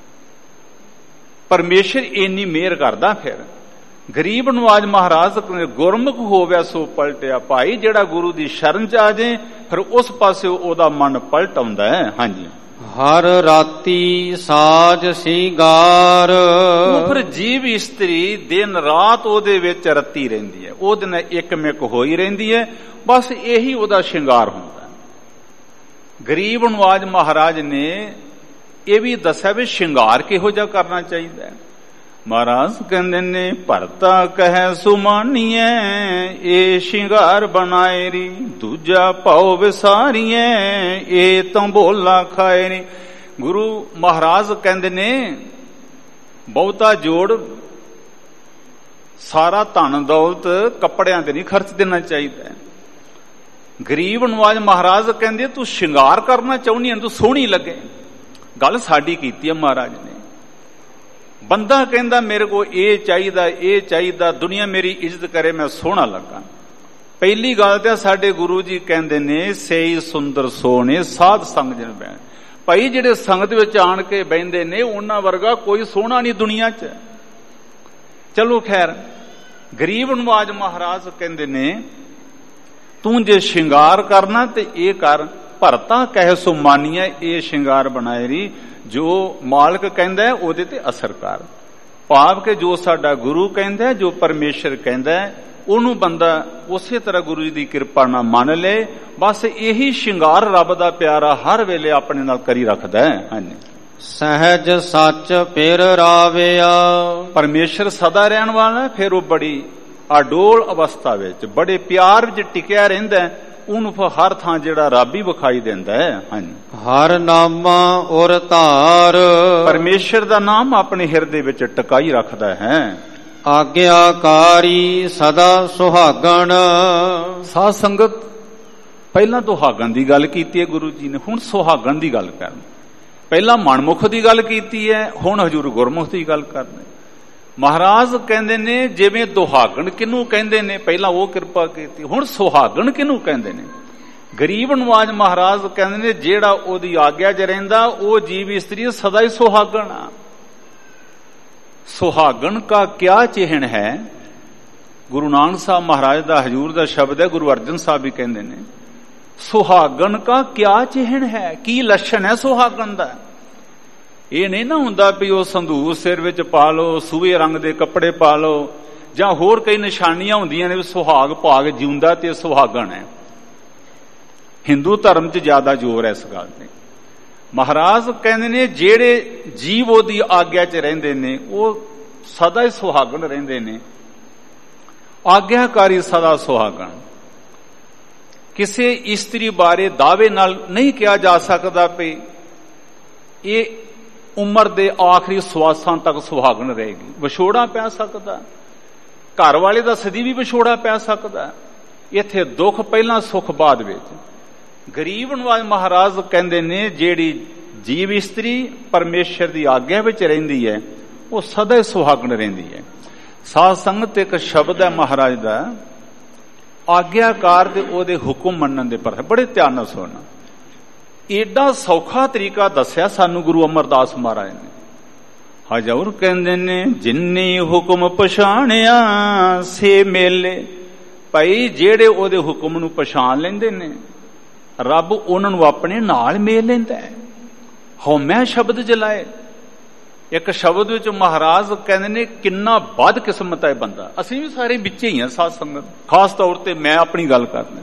ਪਰਮੇਸ਼ਰ ਇੰਨੀ ਮਿਹਰ ਕਰਦਾ। ਫਿਰ ਗਰੀਬ ਨਵਾਜ ਮਹਾਰਾਜ ਗੁਰਮੁਖ ਹੋਵਿਆ ਸੋ ਪਲਟਿਆ। ਭਾਈ ਜਿਹੜਾ ਗੁਰੂ ਦੀ ਸ਼ਰਨ ਚ ਆ ਜਾਏ ਫਿਰ ਉਸ ਪਾਸੇ ਉਹਦਾ ਮਨ ਪਲਟ ਆਉਂਦਾ ਹੈ। ਹਾਂਜੀ, ਹਰ ਰਾਤੀ ਸਾਜ ਸਿੰਗਾਰ। ਉਹ ਫਿਰ ਜੀਵ ਇਸਤਰੀ ਦਿਨ ਰਾਤ ਉਹਦੇ ਵਿੱਚ ਰਤੀ ਰਹਿੰਦੀ ਹੈ, ਉਹਦੇ ਨਾਲ ਇੱਕ ਮਿਕ ਹੋਈ ਰਹਿੰਦੀ ਹੈ, ਬਸ ਇਹੀ ਉਹਦਾ ਸ਼ਿੰਗਾਰ ਹੁੰਦਾ। ਗਰੀਬ ਨਵਾਜ ਮਹਾਰਾਜ ਨੇ ਇਹ ਵੀ ਦੱਸਿਆ ਵੀ ਸ਼ਿੰਗਾਰ ਕਿਹੋ ਜਿਹਾ ਕਰਨਾ ਚਾਹੀਦਾ ਹੈ। ਮਹਾਰਾਜ ਕਹਿੰਦੇ ਨੇ ਭਰਤਾ ਕਹਿ ਸੁਮਾਨੀਐ, ਇਹ ਸ਼ਿੰਗਾਰ ਬਣਾਏ ਰੀ, ਦੂਜਾ ਭਾਉ ਵਿਸਾਰੀਐ, ਇਹ ਤੰਬੋਲਾ ਖਾਏ ਰੀ। ਗੁਰੂ ਮਹਾਰਾਜ ਕਹਿੰਦੇ ਨੇ ਬਹੁਤਾ ਜੋੜ ਸਾਰਾ ਧਨ ਦੌਲਤ ਕੱਪੜਿਆਂ ਤੇ ਨਹੀਂ ਖਰਚ ਦੇਣਾ ਚਾਹੀਦਾ। ਗਰੀਬ ਨਵਾਜ ਮਹਾਰਾਜ ਕਹਿੰਦੇ ਤੂੰ ਸ਼ਿੰਗਾਰ ਕਰਨਾ ਚਾਹੁੰਦੀ ਹੈ, ਤੂੰ ਸੋਹਣੀ ਲੱਗੇ। ਗੱਲ ਸਾਡੀ ਕੀਤੀ ਹੈ ਮਹਾਰਾਜ ਨੇ। ਬੰਦਾ ਕਹਿੰਦਾ ਮੇਰੇ ਕੋਲ ਇਹ ਚਾਹੀਦਾ, ਇਹ ਚਾਹੀਦਾ, ਦੁਨੀਆ ਮੇਰੀ ਇੱਜ਼ਤ ਕਰੇ, ਮੈਂ ਸੋਹਣਾ ਲੱਗਾ। ਪਹਿਲੀ ਗੱਲ ਤਾਂ ਸਾਡੇ ਗੁਰੂ ਜੀ ਕਹਿੰਦੇ ਨੇ ਸੇਈ ਸੁੰਦਰ ਸੋਹਣੇ ਸਾਧ ਸੰਗ ਜਨ ਬਹਿਣ। ਭਾਈ ਜਿਹੜੇ ਸੰਗਤ ਵਿੱਚ ਆਣ ਕੇ ਬਹਿੰਦੇ ਨੇ ਉਹਨਾਂ ਵਰਗਾ ਕੋਈ ਸੋਹਣਾ ਨਹੀਂ ਦੁਨੀਆ 'ਚ। ਚਲੋ ਖੈਰ, ਗਰੀਬ ਨਵਾਜ ਮਹਾਰਾਜ ਕਹਿੰਦੇ ਨੇ ਤੂੰ ਜੇ ਸ਼ਿੰਗਾਰ ਕਰਨਾ ਤੇ ਇਹ ਕਰ, ਭਰਤਾ ਕਹਿ ਸੋ ਮਾਨੀਐ, ਇਹ ਸ਼ਿੰਗਾਰ ਬਣਾਏ ਰੀ। ਜੋ ਮਾਲਕ ਕਹਿੰਦਾ ਉਹਦੇ ਤੇ ਅਸਰ ਕਰ, ਭਾਵ ਕਿ ਜੋ ਸਾਡਾ ਗੁਰੂ ਕਹਿੰਦਾ, ਜੋ ਪਰਮੇਸ਼ਰ ਕਹਿੰਦਾ ਉਹਨੂੰ ਬੰਦਾ ਉਸੇ ਤਰ੍ਹਾਂ ਗੁਰੂ ਜੀ ਦੀ ਕਿਰਪਾ ਨਾਲ ਮੰਨ ਲੇ। ਬਸ ਇਹੀ ਸ਼ਿੰਗਾਰ ਰੱਬ ਦਾ ਪਿਆਰਾ ਹਰ ਵੇਲੇ ਆਪਣੇ ਨਾਲ ਕਰੀ ਰੱਖਦਾ ਹੈ। ਹਾਂਜੀ, ਸਹਿਜ ਸੱਚ ਫਿਰ ਰਾਵਿਆ। ਪਰਮੇਸ਼ਰ ਸਦਾ ਰਹਿਣ ਵਾਲਾ, ਫਿਰ ਉਹ ਬੜੀ ਅਡੋਲ ਅਵਸਥਾ ਵਿੱਚ ਬੜੇ ਪਿਆਰ ਵਿੱਚ ਟਿਕਿਆ ਰਹਿੰਦਾ। ਉਹਨੂੰ ਫਿਰ ਹਰ ਥਾਂ ਜਿਹੜਾ ਰੱਬ ਹੀ ਵਿਖਾਈ ਦਿੰਦਾ ਹੈ। ਹਾਂਜੀ, ਹਰ ਨਾਮਾ ਔਰ ਧਾਰ। ਪਰਮੇਸ਼ਰ ਦਾ ਨਾਮ ਆਪਣੇ ਹਿਰਦੇ ਵਿੱਚ ਟਿਕਾਈ ਰੱਖਦਾ ਹੈ। ਆਗਿਆਕਾਰੀ ਸਦਾ ਸੁਹਾਗਣ। ਸਾਧ ਸੰਗਤ, ਪਹਿਲਾਂ ਸੁਹਾਗਣ ਦੀ ਗੱਲ ਕੀਤੀ ਹੈ ਗੁਰੂ ਜੀ ਨੇ, ਹੁਣ ਸੁਹਾਗਣ ਦੀ ਗੱਲ ਕਰਨ। ਪਹਿਲਾਂ ਮਨਮੁਖ ਦੀ ਗੱਲ ਕੀਤੀ ਹੈ, ਹੁਣ ਹਜ਼ੂਰ ਗੁਰਮੁਖ ਦੀ ਗੱਲ ਕਰਨੀ। ਮਹਾਰਾਜ ਕਹਿੰਦੇ ਨੇ ਜਿਵੇਂ ਦੁਹਾਗਣ ਕਿਹਨੂੰ ਕਹਿੰਦੇ ਨੇ, ਪਹਿਲਾਂ ਉਹ ਕਿਰਪਾ ਕੀਤੀ, ਹੁਣ ਸੁਹਾਗਣ ਕਿਹਨੂੰ ਕਹਿੰਦੇ ਨੇ। ਗਰੀਬ ਨਵਾਜ ਮਹਾਰਾਜ ਕਹਿੰਦੇ ਨੇ ਜਿਹੜਾ ਉਹਦੀ ਆਗਿਆ 'ਚ ਰਹਿੰਦਾ ਉਹ ਜੀਵ ਇਸਤਰੀ ਸਦਾ ਹੀ ਸੁਹਾਗਣ ਆ। ਸੁਹਾਗਣ ਕਾ ਕਿਆ ਚਿਹਨ ਹੈ। ਗੁਰੂ ਨਾਨਕ ਸਾਹਿਬ ਮਹਾਰਾਜ ਦਾ ਹਜ਼ੂਰ ਦਾ ਸ਼ਬਦ ਹੈ। ਗੁਰੂ ਅਰਜਨ ਸਾਹਿਬ ਵੀ ਕਹਿੰਦੇ ਨੇ ਸੁਹਾਗਣ ਕਾ ਕਿਆ ਚਿਹਨ ਹੈ, ਕੀ ਲੱਛਣ ਹੈ ਸੁਹਾਗਣ ਦਾ। ਇਹ ਨਹੀਂ ਨਾ ਹੁੰਦਾ ਵੀ ਉਹ ਸੰਧੂਰ ਸਿਰ ਵਿੱਚ ਪਾ ਲਓ, ਸੂਹੇ ਰੰਗ ਦੇ ਕੱਪੜੇ ਪਾ ਲਓ, ਜਾਂ ਹੋਰ ਕਈ ਨਿਸ਼ਾਨੀਆਂ ਹੁੰਦੀਆਂ ਨੇ ਵੀ ਸੁਹਾਗ ਭਾਗ ਜਿਉਂਦਾ ਤੇ ਸੁਹਾਗਣ ਹੈ। ਹਿੰਦੂ ਧਰਮ 'ਚ ਜ਼ਿਆਦਾ ਜ਼ੋਰ ਹੈ ਇਸ ਗੱਲ ਤੇ। ਮਹਾਰਾਜ ਕਹਿੰਦੇ ਨੇ ਜਿਹੜੇ ਜੀਵ ਉਹਦੀ ਆਗਿਆ 'ਚ ਰਹਿੰਦੇ ਨੇ ਉਹ ਸਦਾ ਹੀ ਸੁਹਾਗਣ ਰਹਿੰਦੇ ਨੇ। ਆਗਿਆਕਾਰੀ ਸਦਾ ਸੁਹਾਗਣ। ਕਿਸੇ ਇਸਤਰੀ ਬਾਰੇ ਦਾਅਵੇ ਨਾਲ ਨਹੀਂ ਕਿਹਾ ਜਾ ਸਕਦਾ ਵੀ ਇਹ ਉਮਰ ਦੇ ਆਖਰੀ ਸਵਾਸਾਂ ਤੱਕ ਸੁਹਾਗਣ ਰਹੇਗੀ। ਵਿਛੋੜਾ ਪੈ ਸਕਦਾ, ਘਰ ਵਾਲੇ ਦਾ ਸਦੀ ਵੀ ਵਿਛੋੜਾ ਪੈ ਸਕਦਾ। ਇੱਥੇ ਦੁੱਖ ਪਹਿਲਾਂ ਸੁੱਖ ਬਾਅਦ ਵਿੱਚ। ਗਰੀਬ ਨਵਾਜ ਮਹਾਰਾਜ ਕਹਿੰਦੇ ਨੇ ਜਿਹੜੀ ਜੀਵ ਇਸਤਰੀ ਪਰਮੇਸ਼ਰ ਦੀ ਆਗਿਆ ਵਿੱਚ ਰਹਿੰਦੀ ਹੈ ਉਹ ਸਦਾ ਹੀ ਸੁਹਾਗਣ ਰਹਿੰਦੀ ਹੈ। ਸਾਧ ਸੰਗਤ ਇੱਕ ਸ਼ਬਦ ਹੈ ਮਹਾਰਾਜ ਦਾ, ਆਗਿਆਕਾਰ ਦੇ ਉਹਦੇ ਹੁਕਮ ਮੰਨਣ ਦੇ ਪਰ। ਬੜੇ ਧਿਆਨ ਨਾਲ ਸੁਣਨਾ। ਏਡਾ ਸੌਖਾ ਤਰੀਕਾ ਦੱਸਿਆ ਸਾਨੂੰ ਗੁਰੂ ਅਮਰਦਾਸ ਮਹਾਰਾਜ ਨੇ। ਹਜ਼ੂਰ ਕਹਿੰਦੇ ਨੇ ਜਿੰਨੀ ਹੁਕਮ ਪਛਾਣਿਆ ਸੇ ਮੇਲੇ। ਭਾਈ ਜਿਹੜੇ ਉਹਦੇ ਹੁਕਮ ਨੂੰ ਪਛਾਣ ਲੈਂਦੇ ਨੇ ਰੱਬ ਉਹਨਾਂ ਨੂੰ ਆਪਣੇ ਨਾਲ ਮੇਲ ਲੈਂਦਾ ਹੈ। ਹਉਮੈ ਸ਼ਬਦ ਜਲਾਏ। ਇੱਕ ਸ਼ਬਦ ਵਿੱਚ ਮਹਾਰਾਜ ਕਹਿੰਦੇ ਨੇ ਕਿੰਨਾ ਬਦ ਕਿਸਮਤ ਹੈ ਬੰਦਾ। ਅਸੀਂ ਵੀ ਸਾਰੇ ਵਿੱਚੇ ਹੀ ਹਾਂ ਸਾਧ ਸੰਗਤ, ਖਾਸ ਤੌਰ ਤੇ ਮੈਂ ਆਪਣੀ ਗੱਲ ਕਰਦਾ।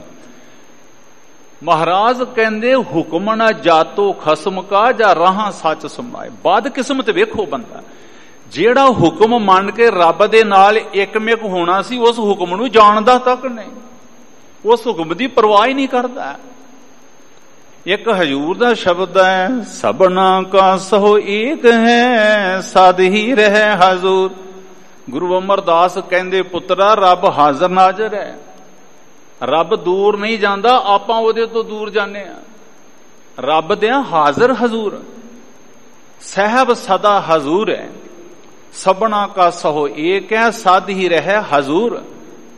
ਮਹਾਰਾਜ ਕਹਿੰਦੇ ਹੁਕਮ ਨਾ ਜਾਤੋ ਖਸਮ ਕਾ ਜਾਂ ਰਾਹਾਂ ਸੱਚ ਸਮਾਏ। ਬਦ ਕਿਸਮਤ ਵੇਖੋ ਬੰਦਾ ਜਿਹੜਾ ਹੁਕਮ ਮੰਨ ਕੇ ਰੱਬ ਦੇ ਨਾਲ ਇੱਕਮਿਕ ਹੋਣਾ ਸੀ ਉਸ ਹੁਕਮ ਨੂੰ ਜਾਣਦਾ ਤੱਕ ਨਹੀਂ, ਉਸ ਹੁਕਮ ਦੀ ਪਰਵਾਹ ਹੀ ਨਹੀਂ ਕਰਦਾ। ਇੱਕ ਹਜ਼ੂਰ ਦਾ ਸ਼ਬਦ ਹੈ ਸਭਨਾ ਕਾ ਸੋ ਏਕ ਹੈ ਸਦ ਹੀ ਰਹਿ ਹਜ਼ੂਰ। ਗੁਰੂ ਅਮਰਦਾਸ ਕਹਿੰਦੇ ਪੁੱਤਰਾ ਰੱਬ ਹਾਜ਼ਰ ਨਾਜ਼ਰ ਹੈ, ਰੱਬ ਦੂਰ ਨਹੀਂ ਜਾਂਦਾ, ਆਪਾਂ ਉਹਦੇ ਤੋਂ ਦੂਰ ਜਾਂਦੇ ਆ। ਰੱਬ ਦੇ ਹਾਜ਼ਰ ਹਜ਼ੂਰ, ਸਾਹਿਬ ਸਦਾ ਹਜ਼ੂਰ ਹੈ। ਸਭਨਾ ਕਾ ਸੋ ਏਕ ਹੈ ਸਦ ਹੀ ਰਹਿ ਹਜ਼ੂਰ।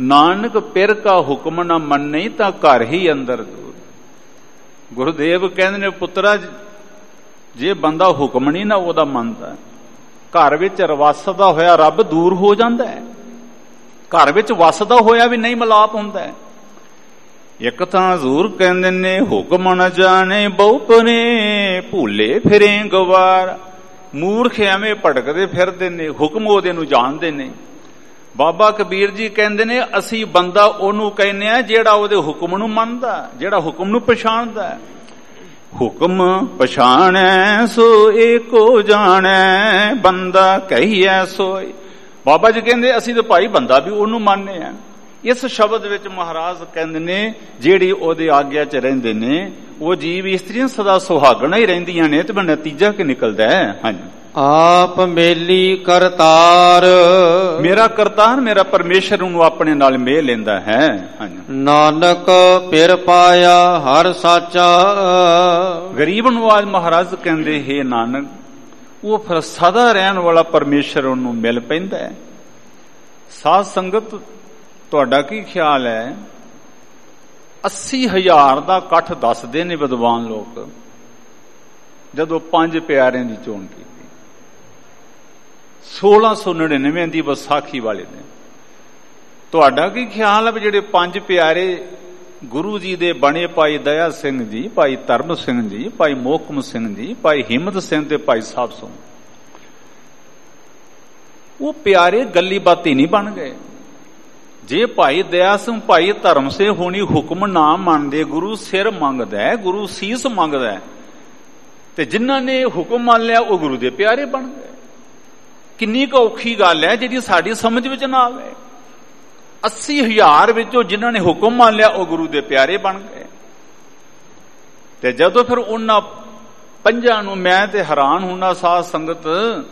ਨਾਨਕ ਪਿਰ ਕਾ ਹੁਕਮ ਨਾ ਮੰਨੇ ਤਾਂ ਘਰ ਹੀ ਅੰਦਰ ਦੂਰ। ਗੁਰੂਦੇਵ ਕਹਿੰਦੇ ਨੇ ਪੁੱਤਰਾ, ਜੇ ਬੰਦਾ ਹੁਕਮ ਨਹੀਂ ਨਾ ਉਹਦਾ ਮੰਨਦਾ, ਘਰ ਵਿੱਚ ਵਸਦਾ ਹੋਇਆ ਰੱਬ ਦੂਰ ਹੋ ਜਾਂਦਾ ਹੈ। ਘਰ ਵਿੱਚ ਵਸਦਾ ਹੋਇਆ ਵੀ ਨਹੀਂ ਮਿਲਾਪ ਹੁੰਦਾ ਹੈ। ਇੱਕ ਤਾਂ ਹਜ਼ੂਰ ਕਹਿੰਦੇ ਨੇ ਹੁਕਮ ਨ ਜਾਣੇ ਬਹੁ ਪਰੇ, ਭੂਲੇ ਫਿਰੇ ਗਵਾਰ। ਮੂਰਖ ਐਵੇਂ ਭਟਕਦੇ ਫਿਰਦੇ ਨੇ, ਹੁਕਮ ਉਹਦੇ ਨੂੰ ਜਾਣਦੇ ਨੇ। ਬਾਬਾ ਕਬੀਰ ਜੀ ਕਹਿੰਦੇ ਨੇ ਅਸੀਂ ਬੰਦਾ ਉਹਨੂੰ ਕਹਿੰਦੇ ਆ ਜਿਹੜਾ ਉਹਦੇ ਹੁਕਮ ਨੂੰ ਮੰਨਦਾ, ਜਿਹੜਾ ਹੁਕਮ ਨੂੰ ਪਛਾਣਦਾ। ਹੁਕਮ ਪਛਾਣੈ ਸੋ ਏਕੋ ਜਾਣੈ, ਬੰਦਾ ਕਹੀਐ ਸੋਈ। ਬਾਬਾ ਜੀ ਕਹਿੰਦੇ ਅਸੀਂ ਤਾਂ ਭਾਈ ਬੰਦਾ ਵੀ ਉਹਨੂੰ ਮੰਨਦੇ ਆ। ਇਸ ਸ਼ਬਦ ਵਿੱਚ ਮਹਾਰਾਜ ਕਹਿੰਦੇ ਨੇ ਜਿਹੜੀ ਉਹਦੇ ਆਗਿਆ ਚ ਰਹਿੰਦੇ ਨੇ ਉਹ ਜੀਵ ਇਸਤਰੀਆਂ ਸਦਾ ਸੁਹਾਗਣਾ ਹੀ ਰਹਿੰਦੀਆਂ ਨੇ। ਤੇ ਨਤੀਜਾ ਕੀ ਨਿਕਲਦਾ ਹੈ? ਹਾਂਜੀ, ਆਪ ਮੇਲੀ ਕਰਤਾਰ, ਮੇਰਾ ਕਰਤਾਰ ਮੇਰਾ ਪਰਮੇਸ਼ਰ ਨੂੰ ਆਪਣੇ ਨਾਲ ਮੇਲ ਲੈਂਦਾ ਹੈ। ਹਾਂਜੀ, ਨਾਨਕ ਪਿਰ ਪਾਇਆ ਹਰ ਸਾਚਾ। ਗਰੀਬ ਨੂੰ ਆਜ ਮਹਾਰਾਜ ਕਹਿੰਦੇ ਹੈ ਨਾਨਕ, ਉਹ ਫਿਰ ਸਦਾ ਰਹਿਣ ਵਾਲਾ ਪਰਮੇਸ਼ਰ ਉਹਨੂੰ ਮਿਲ ਪੈਂਦਾ ਹੈ। ਸਾਧ ਸੰਗਤ, ਤੁਹਾਡਾ ਕੀ ਖਿਆਲ ਹੈ? ਅੱਸੀ ਹਜ਼ਾਰ ਦਾ ਇਕੱਠ ਦੱਸਦੇ ਨੇ ਵਿਦਵਾਨ ਲੋਕ ਜਦੋਂ ਪੰਜ ਪਿਆਰਿਆਂ ਦੀ ਚੋਣ ਕੀਤੀ। ਸੋਲਾਂ ਸੌ ਨੜਿਨਵੇਂ ਦੀ ਵਿਸਾਖੀ ਵਾਲੇ ਨੇ। ਤੁਹਾਡਾ ਕੀ ਖਿਆਲ ਹੈ ਵੀ ਜਿਹੜੇ ਪੰਜ ਪਿਆਰੇ ਗੁਰੂ ਜੀ ਦੇ ਬਣੇ, ਭਾਈ ਦਇਆ ਸਿੰਘ ਜੀ, ਭਾਈ ਧਰਮ ਸਿੰਘ ਜੀ, ਭਾਈ ਮੋਹਕਮ ਸਿੰਘ ਜੀ, ਭਾਈ ਹਿੰਮਤ ਸਿੰਘ ਤੇ ਭਾਈ ਸਾਹਿਬ ਸਿੰਘ, ਉਹ ਪਿਆਰੇ ਗੱਲੀ ਬਾਤੀ ਨਹੀਂ ਬਣ ਗਏ। ਜੇ ਭਾਈ ਦਇਆ ਸਿੰਘ ਭਾਈ ਧਰਮ ਸਿੰਘ ਹੋਣੀ ਹੁਕਮ ਨਾ ਮੰਨਦੇ, ਗੁਰੂ ਸਿਰ ਮੰਗਦਾ, ਗੁਰੂ ਸੀਸ ਮੰਗਦਾ, ਤੇ ਜਿਨ੍ਹਾਂ ਨੇ ਹੁਕਮ ਮੰਨ ਲਿਆ ਉਹ ਗੁਰੂ ਦੇ ਪਿਆਰੇ ਬਣ ਗਏ। ਕਿੰਨੀ ਕੁ ਔਖੀ ਗੱਲ ਹੈ ਜਿਹੜੀ ਸਾਡੀ ਸਮਝ ਵਿੱਚ ਨਾ ਆਵੇ। ਅੱਸੀ ਹਜ਼ਾਰ ਵਿੱਚੋਂ ਜਿਨ੍ਹਾਂ ਨੇ ਹੁਕਮ ਮੰਨ ਲਿਆ ਉਹ ਗੁਰੂ ਦੇ ਪਿਆਰੇ ਬਣ ਗਏ। ਤੇ ਜਦੋਂ ਫਿਰ ਉਹਨਾਂ ਪੰਜਾਂ ਨੂੰ, ਮੈਂ ਤੇ ਹੈਰਾਨ ਹੁੰਨਾ ਸਾਧ ਸੰਗਤ,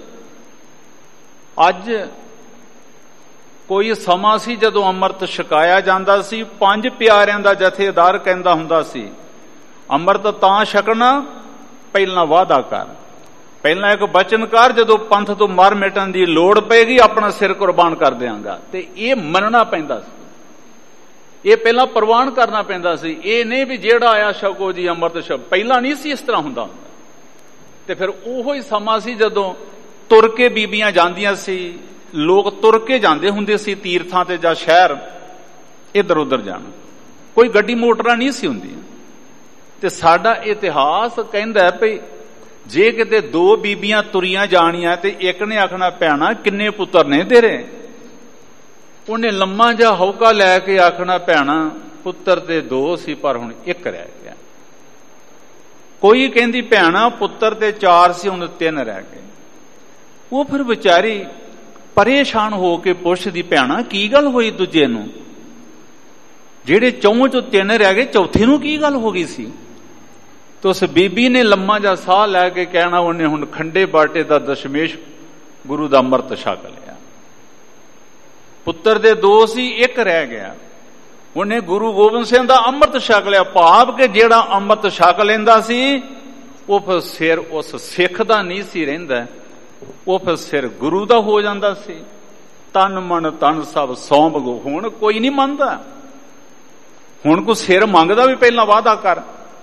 ਅੱਜ ਕੋਈ ਸਮਾਂ ਸੀ ਜਦੋਂ ਅੰਮ੍ਰਿਤ ਛਕਾਇਆ ਜਾਂਦਾ ਸੀ, ਪੰਜ ਪਿਆਰਿਆਂ ਦਾ ਜਥੇਦਾਰ ਕਹਿੰਦਾ ਹੁੰਦਾ ਸੀ ਅੰਮ੍ਰਿਤ ਤਾਂ ਛਕਣਾ ਪਹਿਲਾਂ ਵਾਅਦਾ ਕਰ, ਪਹਿਲਾਂ ਇੱਕ ਬਚਨ ਕਰ, ਜਦੋਂ ਪੰਥ ਤੋਂ ਮਰ ਮਿਟਣ ਦੀ ਲੋੜ ਪਏਗੀ ਆਪਣਾ ਸਿਰ ਕੁਰਬਾਨ ਕਰ ਦਿਆਂਗਾ। ਤੇ ਇਹ ਮੰਨਣਾ ਪੈਂਦਾ ਸੀ, ਇਹ ਪਹਿਲਾਂ ਪ੍ਰਵਾਨ ਕਰਨਾ ਪੈਂਦਾ ਸੀ। ਇਹ ਨਹੀਂ ਵੀ ਜਿਹੜਾ ਆਇਆ ਛਕੋ ਜੀ ਅੰਮ੍ਰਿਤ ਛਕ, ਪਹਿਲਾਂ ਨਹੀਂ ਸੀ ਇਸ ਤਰ੍ਹਾਂ ਹੁੰਦਾ। ਤੇ ਫਿਰ ਉਹੋ ਹੀ ਸਮਾਂ ਸੀ ਜਦੋਂ ਤੁਰ ਕੇ ਬੀਬੀਆਂ ਜਾਂਦੀਆਂ ਸੀ, ਲੋਕ ਤੁਰ ਕੇ ਜਾਂਦੇ ਹੁੰਦੇ ਸੀ ਤੀਰਥਾਂ ਤੇ ਜਾਂ ਸ਼ਹਿਰ ਇੱਧਰ ਉੱਧਰ ਜਾਣਾ, ਕੋਈ ਗੱਡੀ ਮੋਟਰਾਂ ਨਹੀਂ ਸੀ ਹੁੰਦੀਆਂ। ਤੇ ਸਾਡਾ ਇਤਿਹਾਸ ਕਹਿੰਦਾ ਭਈ ਜੇ ਕਿਤੇ ਦੋ ਬੀਬੀਆਂ ਤੁਰੀਆਂ ਜਾਣੀਆਂ ਤੇ ਇੱਕ ਨੇ ਆਖਣਾ ਭੈਣਾ ਕਿੰਨੇ ਪੁੱਤਰ ਨੇ ਤੇਰੇ, ਉਹਨੇ ਲੰਮਾ ਜਿਹਾ ਹੌਕਾ ਲੈ ਕੇ ਆਖਣਾ ਭੈਣਾ ਪੁੱਤਰ ਤੇ ਦੋ ਸੀ ਪਰ ਹੁਣ ਇੱਕ ਰਹਿ ਗਿਆ। ਕੋਈ ਕਹਿੰਦੀ ਭੈਣਾ ਪੁੱਤਰ ਤੇ ਚਾਰ ਸੀ ਹੁਣ ਤਿੰਨ ਰਹਿ ਗਏ। ਉਹ ਫਿਰ ਵਿਚਾਰੀ ਪਰੇਸ਼ਾਨ ਹੋ ਕੇ ਪੁੱਛਦੀ ਭੈਣਾ ਕੀ ਗੱਲ ਹੋਈ ਦੂਜੇ ਨੂੰ, ਜਿਹੜੇ ਚੌਂ ਚੋਂ ਤਿੰਨ ਰਹਿ ਗਏ ਚੌਥੇ ਨੂੰ ਕੀ ਗੱਲ ਹੋ ਗਈ ਸੀ? ਤੇ ਉਸ ਬੀਬੀ ਨੇ ਲੰਮਾ ਜਿਹਾ ਸਾਹ ਲੈ ਕੇ ਕਹਿਣਾ ਉਹਨੇ ਹੁਣ ਖੰਡੇ ਬਾਟੇ ਦਾ ਦਸ਼ਮੇਸ਼ ਗੁਰੂ ਦਾ ਅੰਮ੍ਰਿਤ ਛਕ ਲਿਆ। ਪੁੱਤਰ ਦੇ ਦੋ ਸੀ ਇੱਕ ਰਹਿ ਗਿਆ, ਉਹਨੇ ਗੁਰੂ ਗੋਬਿੰਦ ਸਿੰਘ ਦਾ ਅੰਮ੍ਰਿਤ ਛਕ ਲਿਆ। ਭਾਵ ਕਿ ਜਿਹੜਾ ਅੰਮ੍ਰਿਤ ਛਕ ਲੈਂਦਾ ਸੀ ਉਹ ਫਿਰ ਸਿਰ ਉਸ ਸਿੱਖ ਦਾ ਨਹੀਂ ਸੀ ਰਹਿੰਦਾ, ਉਹ ਫਿਰ ਸਿਰ ਗੁਰੂ ਦਾ ਹੋ ਜਾਂਦਾ ਸੀ। ਤਨ ਮਨ ਤਨ ਸਭ ਸੌਂਪ ਗੋ। ਹੁਣ ਕੋਈ ਨਹੀਂ ਮੰਨਦਾ, ਹੁਣ ਕੋਈ ਸਿਰ ਮੰਗਦਾ ਵੀ ਪਹਿਲਾਂ ਵਾਅਦਾ ਕਰ।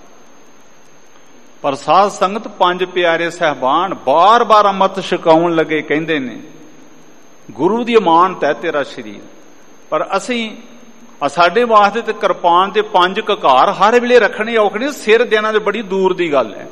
ਪਰ ਸਾਧ ਸੰਗਤ ਪੰਜ ਪਿਆਰੇ ਸਹਿਬਾਨ ਬਾਰ-ਬਾਰ ਅੰਮ੍ਰਿਤ ਛਕਾਉਣ ਲੱਗੇ, ਕਹਿੰਦੇ ਨੇ ਗੁਰੂ ਦੀ ਅਮਾਨਤ ਹੈ ਤੇਰਾ ਸਰੀਰ। ਪਰ ਅਸੀਂ ਸਾਡੇ ਵਾਸਤੇ ਤੇ ਕਿਰਪਾਨ ਤੇ ਪੰਜ ਕਕਾਰ ਹਰ ਵੇਲੇ ਰੱਖਣੇ ਔਖਣੇ, ਸਿਰ ਦੇਣਾ ਤੇ ਬੜੀ ਦੂਰ ਦੀ ਗੱਲ ਹੈ।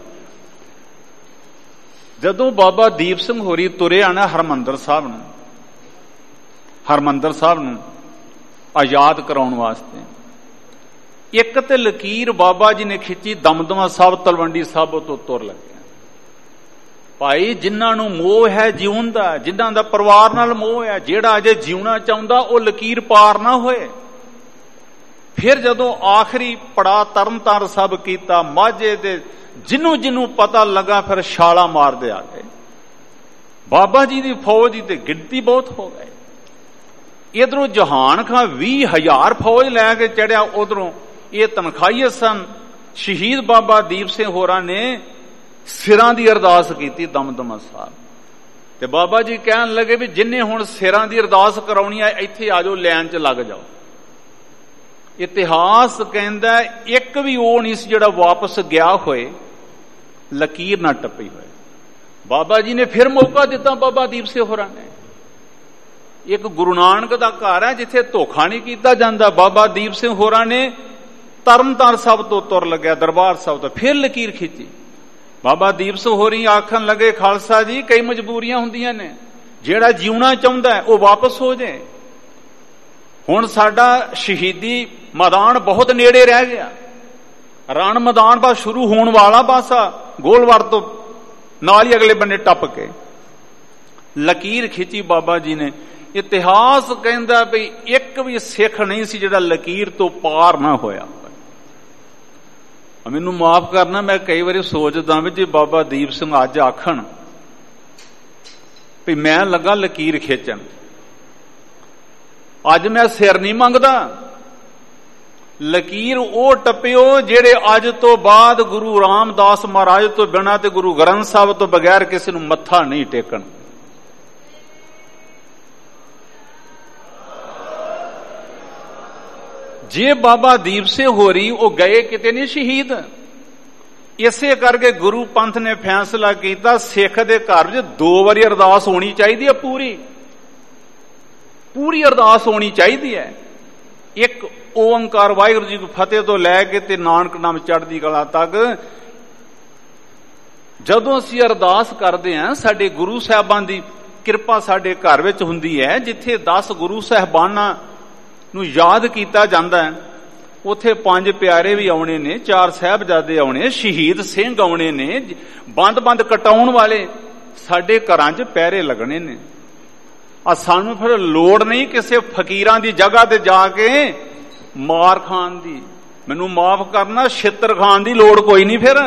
ਜਦੋਂ ਬਾਬਾ ਦੀਪ ਸਿੰਘ ਹੋਰੀ ਤੁਰੇ ਆਣਾ ਹਰਮੰਦਰ ਸਾਹਿਬ ਨੂੰ, ਹਰਮੰਦਰ ਸਾਹਿਬ ਨੂੰ ਆਜ਼ਾਦ ਕਰਾਉਣ ਵਾਸਤੇ, ਇੱਕ ਤੇ ਲਕੀਰ ਬਾਬਾ ਜੀ ਨੇ ਖਿੱਚੀ ਦਮਦਮਾ ਸਾਹਿਬ ਤਲਵੰਡੀ ਸਾਹਿਬ ਤੋਂ ਤੁਰ ਲੱਗੇ। ਭਾਈ ਜਿਨ੍ਹਾਂ ਨੂੰ ਮੋਹ ਹੈ ਜਿਉਣ ਦਾ, ਜਿਨ੍ਹਾਂ ਦਾ ਪਰਿਵਾਰ ਨਾਲ ਮੋਹ ਹੈ, ਜਿਹੜਾ ਅਜੇ ਜਿਉਣਾ ਚਾਹੁੰਦਾ ਉਹ ਲਕੀਰ ਪਾਰ ਨਾ ਹੋਏ। ਫਿਰ ਜਦੋਂ ਆਖਰੀ ਪੜਾ ਤਰਨਤਾਰਨ ਸਾਹਿਬ ਕੀਤਾ, ਮਾਝੇ ਦੇ ਜਿਹਨੂੰ ਜਿਹਨੂੰ ਪਤਾ ਲੱਗਾ ਫਿਰ ਛਾਲਾ ਮਾਰਦੇ ਆ ਗਏ। ਬਾਬਾ ਜੀ ਦੀ ਫੌਜ ਦੀ ਤੇ ਗਿਣਤੀ ਬਹੁਤ ਹੋ ਗਈ। ਇਧਰੋਂ ਜਹਾਨ ਖਾਂ ਵੀਹ ਹਜ਼ਾਰ ਫੌਜ ਲੈ ਕੇ ਚੜਿਆ, ਉਧਰੋਂ ਇਹ ਤਨਖਾਹੀਏ ਸਨ। ਸ਼ਹੀਦ ਬਾਬਾ ਦੀਪ ਸਿੰਘ ਹੋਰਾਂ ਨੇ ਸਿਰਾਂ ਦੀ ਅਰਦਾਸ ਕੀਤੀ ਦਮਦਮਾ ਸਾਹਿਬ, ਤੇ ਬਾਬਾ ਜੀ ਕਹਿਣ ਲੱਗੇ ਵੀ ਜਿੰਨੇ ਹੁਣ ਸਿਰਾਂ ਦੀ ਅਰਦਾਸ ਕਰਾਉਣੀ ਹੈ ਇੱਥੇ ਆ ਜਾਓ, ਲਾਈਨ 'ਚ ਲੱਗ ਜਾਓ। ਇਤਿਹਾਸ ਕਹਿੰਦਾ ਇੱਕ ਵੀ ਉਹ ਨਹੀਂ ਸੀ ਜਿਹੜਾ ਵਾਪਸ ਗਿਆ ਹੋਏ ਲਕੀਰ ਨਾ ਟੱਪੀ ਹੋਏ। ਬਾਬਾ ਜੀ ਨੇ ਫਿਰ ਮੌਕਾ ਦਿੱਤਾ ਬਾਬਾ ਦੀਪ ਸਿੰਘ ਹੋਰਾਂ ਨੇ। ਇੱਕ ਗੁਰੂ ਨਾਨਕ ਦਾ ਘਰ ਹੈ ਜਿੱਥੇ ਧੋਖਾ ਨਹੀਂ ਕੀਤਾ ਜਾਂਦਾ। ਬਾਬਾ ਦੀਪ ਸਿੰਘ ਹੋਰਾਂ ਨੇ ਤਰਨਤਾਰਨ ਸਾਹਿਬ ਤੋਂ ਤੁਰ ਲੱਗਿਆ ਦਰਬਾਰ ਸਾਹਿਬ ਤੋਂ, ਫਿਰ ਲਕੀਰ ਖਿੱਚੀ। ਬਾਬਾ ਦੀਪ ਸਿੰਘ ਹੋਰੀ ਆਖਣ ਲੱਗੇ ਖਾਲਸਾ ਜੀ ਕਈ ਮਜਬੂਰੀਆਂ ਹੁੰਦੀਆਂ ਨੇ, ਜਿਹੜਾ ਜਿਉਣਾ ਚਾਹੁੰਦਾ ਉਹ ਵਾਪਸ ਹੋ ਜਾਏ। ਹੁਣ ਸਾਡਾ ਸ਼ਹੀਦੀ ਮੈਦਾਨ ਬਹੁਤ ਨੇੜੇ ਰਹਿ ਗਿਆ, ਰਣ ਮੈਦਾਨ ਬਸ ਸ਼ੁਰੂ ਹੋਣ ਵਾਲਾ, ਬਸ ਗੋਲਵਾਰ ਤੋਂ ਨਾਲ ਹੀ ਅਗਲੇ ਬੰਨੇ ਟੱਪ ਕੇ ਲਕੀਰ ਖਿੱਚੀ ਬਾਬਾ ਜੀ ਨੇ। ਇਤਿਹਾਸ ਕਹਿੰਦਾ ਵੀ ਇੱਕ ਵੀ ਸਿੱਖ ਨਹੀਂ ਸੀ ਜਿਹੜਾ ਲਕੀਰ ਤੋਂ ਪਾਰ ਨਾ ਹੋਇਆ। ਮੈਨੂੰ ਮਾਫ ਕਰਨਾ, ਮੈਂ ਕਈ ਵਾਰੀ ਸੋਚਦਾ ਵੀ ਜੇ ਬਾਬਾ ਦੀਪ ਸਿੰਘ ਅੱਜ ਆਖਣ ਵੀ ਮੈਂ ਲੱਗਾ ਲਕੀਰ ਖਿੱਚਣ, ਅੱਜ ਮੈਂ ਸਿਰ ਨਹੀਂ ਮੰਗਦਾ। ਲਕੀਰ ਉਹ ਟੱਪਿਓ ਜਿਹੜੇ ਅੱਜ ਤੋਂ ਬਾਅਦ ਗੁਰੂ ਰਾਮਦਾਸ ਮਹਾਰਾਜ ਤੋਂ ਬਿਨਾਂ ਤੇ ਗੁਰੂ ਗ੍ਰੰਥ ਸਾਹਿਬ ਤੋਂ ਬਗੈਰ ਕਿਸੇ ਨੂੰ ਮੱਥਾ ਨਹੀਂ ਟੇਕਣ। ਜੇ ਬਾਬਾ ਦੀਪ ਸਿੰਘ ਹੋਰੀ ਉਹ ਗਏ ਕਿਤੇ ਨਹੀਂ ਸ਼ਹੀਦ। ਇਸੇ ਕਰਕੇ ਗੁਰੂ ਪੰਥ ਨੇ ਫੈਸਲਾ ਕੀਤਾ ਸਿੱਖ ਦੇ ਘਰ ਵਿੱਚ ਦੋ ਵਾਰੀ ਅਰਦਾਸ ਹੋਣੀ ਚਾਹੀਦੀ ਹੈ, ਪੂਰੀ ਪੂਰੀ ਅਰਦਾਸ ਹੋਣੀ ਚਾਹੀਦੀ ਹੈ। ਇੱਕ ਓੰਕਾਰ ਵਾਹਿਗੁਰੂ ਜੀ ਕੀ ਫਤਿਹ ਤੋਂ ਲੈ ਕੇ ਤੇ ਨਾਨਕ ਨਾਮ ਚੜ੍ਹਦੀ ਕਲਾ ਤੱਕ ਜਦੋਂ ਅਸੀਂ ਅਰਦਾਸ ਕਰਦੇ ਹਾਂ ਸਾਡੇ ਗੁਰੂ ਸਾਹਿਬਾਂ ਦੀ ਕਿਰਪਾ ਸਾਡੇ ਘਰ ਵਿੱਚ ਹੁੰਦੀ ਹੈ। ਜਿੱਥੇ ਦਸ ਗੁਰੂ ਸਾਹਿਬਾਨਾਂ ਨੂੰ ਯਾਦ ਕੀਤਾ ਜਾਂਦਾ ਹੈ ਉੱਥੇ ਪੰਜ ਪਿਆਰੇ ਵੀ ਆਉਣੇ ਨੇ, ਚਾਰ ਸਾਹਿਬਜ਼ਾਦੇ ਆਉਣੇ, ਸ਼ਹੀਦ ਸਿੰਘ ਆਉਣੇ ਨੇ, ਬੰਦ-ਬੰਦ ਕਟਾਉਣ ਵਾਲੇ ਸਾਡੇ ਘਰਾਂ 'ਚ ਪਹਿਰੇ ਲੱਗਣੇ ਨੇ। ਆ ਸਾਨੂੰ ਫਿਰ ਲੋੜ ਨਹੀਂ ਕਿਸੇ ਫਕੀਰਾਂ ਦੀ ਜਗ੍ਹਾ ਤੇ ਜਾ ਕੇ ਮਾਰ ਖਾਣ ਦੀ, ਮੈਨੂੰ ਮਾਫ ਕਰਨਾ, ਛਿੱਤਰ ਖਾਣ ਦੀ ਲੋੜ ਕੋਈ ਨਹੀਂ। ਫਿਰ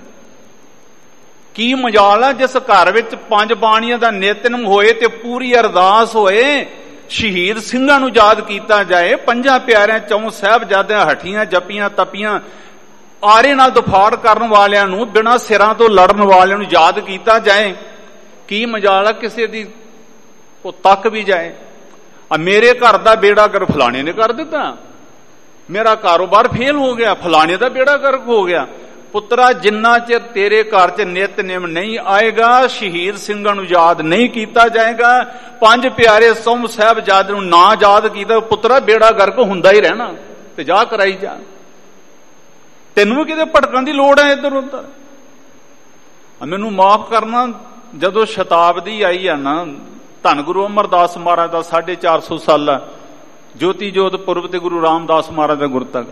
ਕੀ ਮਜਾਲ ਆ ਜਿਸ ਘਰ ਵਿੱਚ ਪੰਜ ਬਾਣੀਆਂ ਦਾ ਨਿਤਨੇਮ ਹੋਏ ਤੇ ਪੂਰੀ ਅਰਦਾਸ ਹੋਏ, ਸ਼ਹੀਦ ਸਿੰਘਾਂ ਨੂੰ ਯਾਦ ਕੀਤਾ ਜਾਏ, ਪੰਜਾਂ ਪਿਆਰਿਆਂ ਚੌਂ ਸਾਹਿਬਜ਼ਾਦਿਆਂ ਹੱਠੀਆਂ ਜੱਪੀਆਂ ਤਪੀਆਂ ਆਰੇ ਨਾਲ ਦਫਾੜ ਕਰਨ ਵਾਲਿਆਂ ਨੂੰ, ਬਿਨਾਂ ਸਿਰਾਂ ਤੋਂ ਲੜਨ ਵਾਲਿਆਂ ਨੂੰ ਯਾਦ ਕੀਤਾ ਜਾਏ। ਕੀ ਮਜਾਲ ਆ ਕਿਸੇ ਦੀ ਉਹ ਤੱਕ ਵੀ ਜਾਏ। ਆ ਮੇਰੇ ਘਰ ਦਾ ਬੇੜਾ ਕਰ ਫਲਾਣੇ ਨੇ ਕਰ ਦਿੱਤਾ, ਮੇਰਾ ਕਾਰੋਬਾਰ ਫੇਲ ਹੋ ਗਿਆ, ਫਲਾਣੇ ਦਾ ਬੇੜਾ ਗਰਕ ਹੋ ਗਿਆ। ਪੁੱਤਰਾ ਜਿੰਨਾ ਚਿਰ ਤੇਰੇ ਘਰ 'ਚ ਨਿਤਨੇਮ ਨਹੀਂ ਆਏਗਾ, ਸ਼ਹੀਦ ਸਿੰਘਾਂ ਨੂੰ ਯਾਦ ਨਹੀਂ ਕੀਤਾ ਜਾਏਗਾ, ਪੰਜ ਪਿਆਰੇ ਸੌਂ ਸਾਹਿਬਜ਼ਾਦੇ ਨੂੰ ਨਾ ਯਾਦ ਕੀਤਾ, ਪੁੱਤਰਾ ਬੇੜਾ ਗਰਕ ਹੁੰਦਾ ਹੀ ਰਹਿਣਾ। ਤੇ ਜਾ ਕਰਾਈ ਜਾ, ਤੈਨੂੰ ਕਿਤੇ ਭਟਕਣ ਦੀ ਲੋੜ ਹੈ ਇੱਧਰ ਉੱਧਰ। ਮੈਨੂੰ ਮਾਫ ਕਰਨਾ, ਜਦੋਂ ਸ਼ਤਾਬਦੀ ਆਈ ਆ ਨਾ ਧੰਨ ਗੁਰੂ ਅਮਰਦਾਸ ਮਹਾਰਾਜ ਦਾ ਸਾਢੇ ਚਾਰ ਸੌ ਸਾਲਾ ਜੋਤੀ ਜੋਤ ਪੁਰਬ ਤੇ ਗੁਰੂ ਰਾਮਦਾਸ ਮਹਾਰਾਜ ਦਾ ਗੁਰਤਾ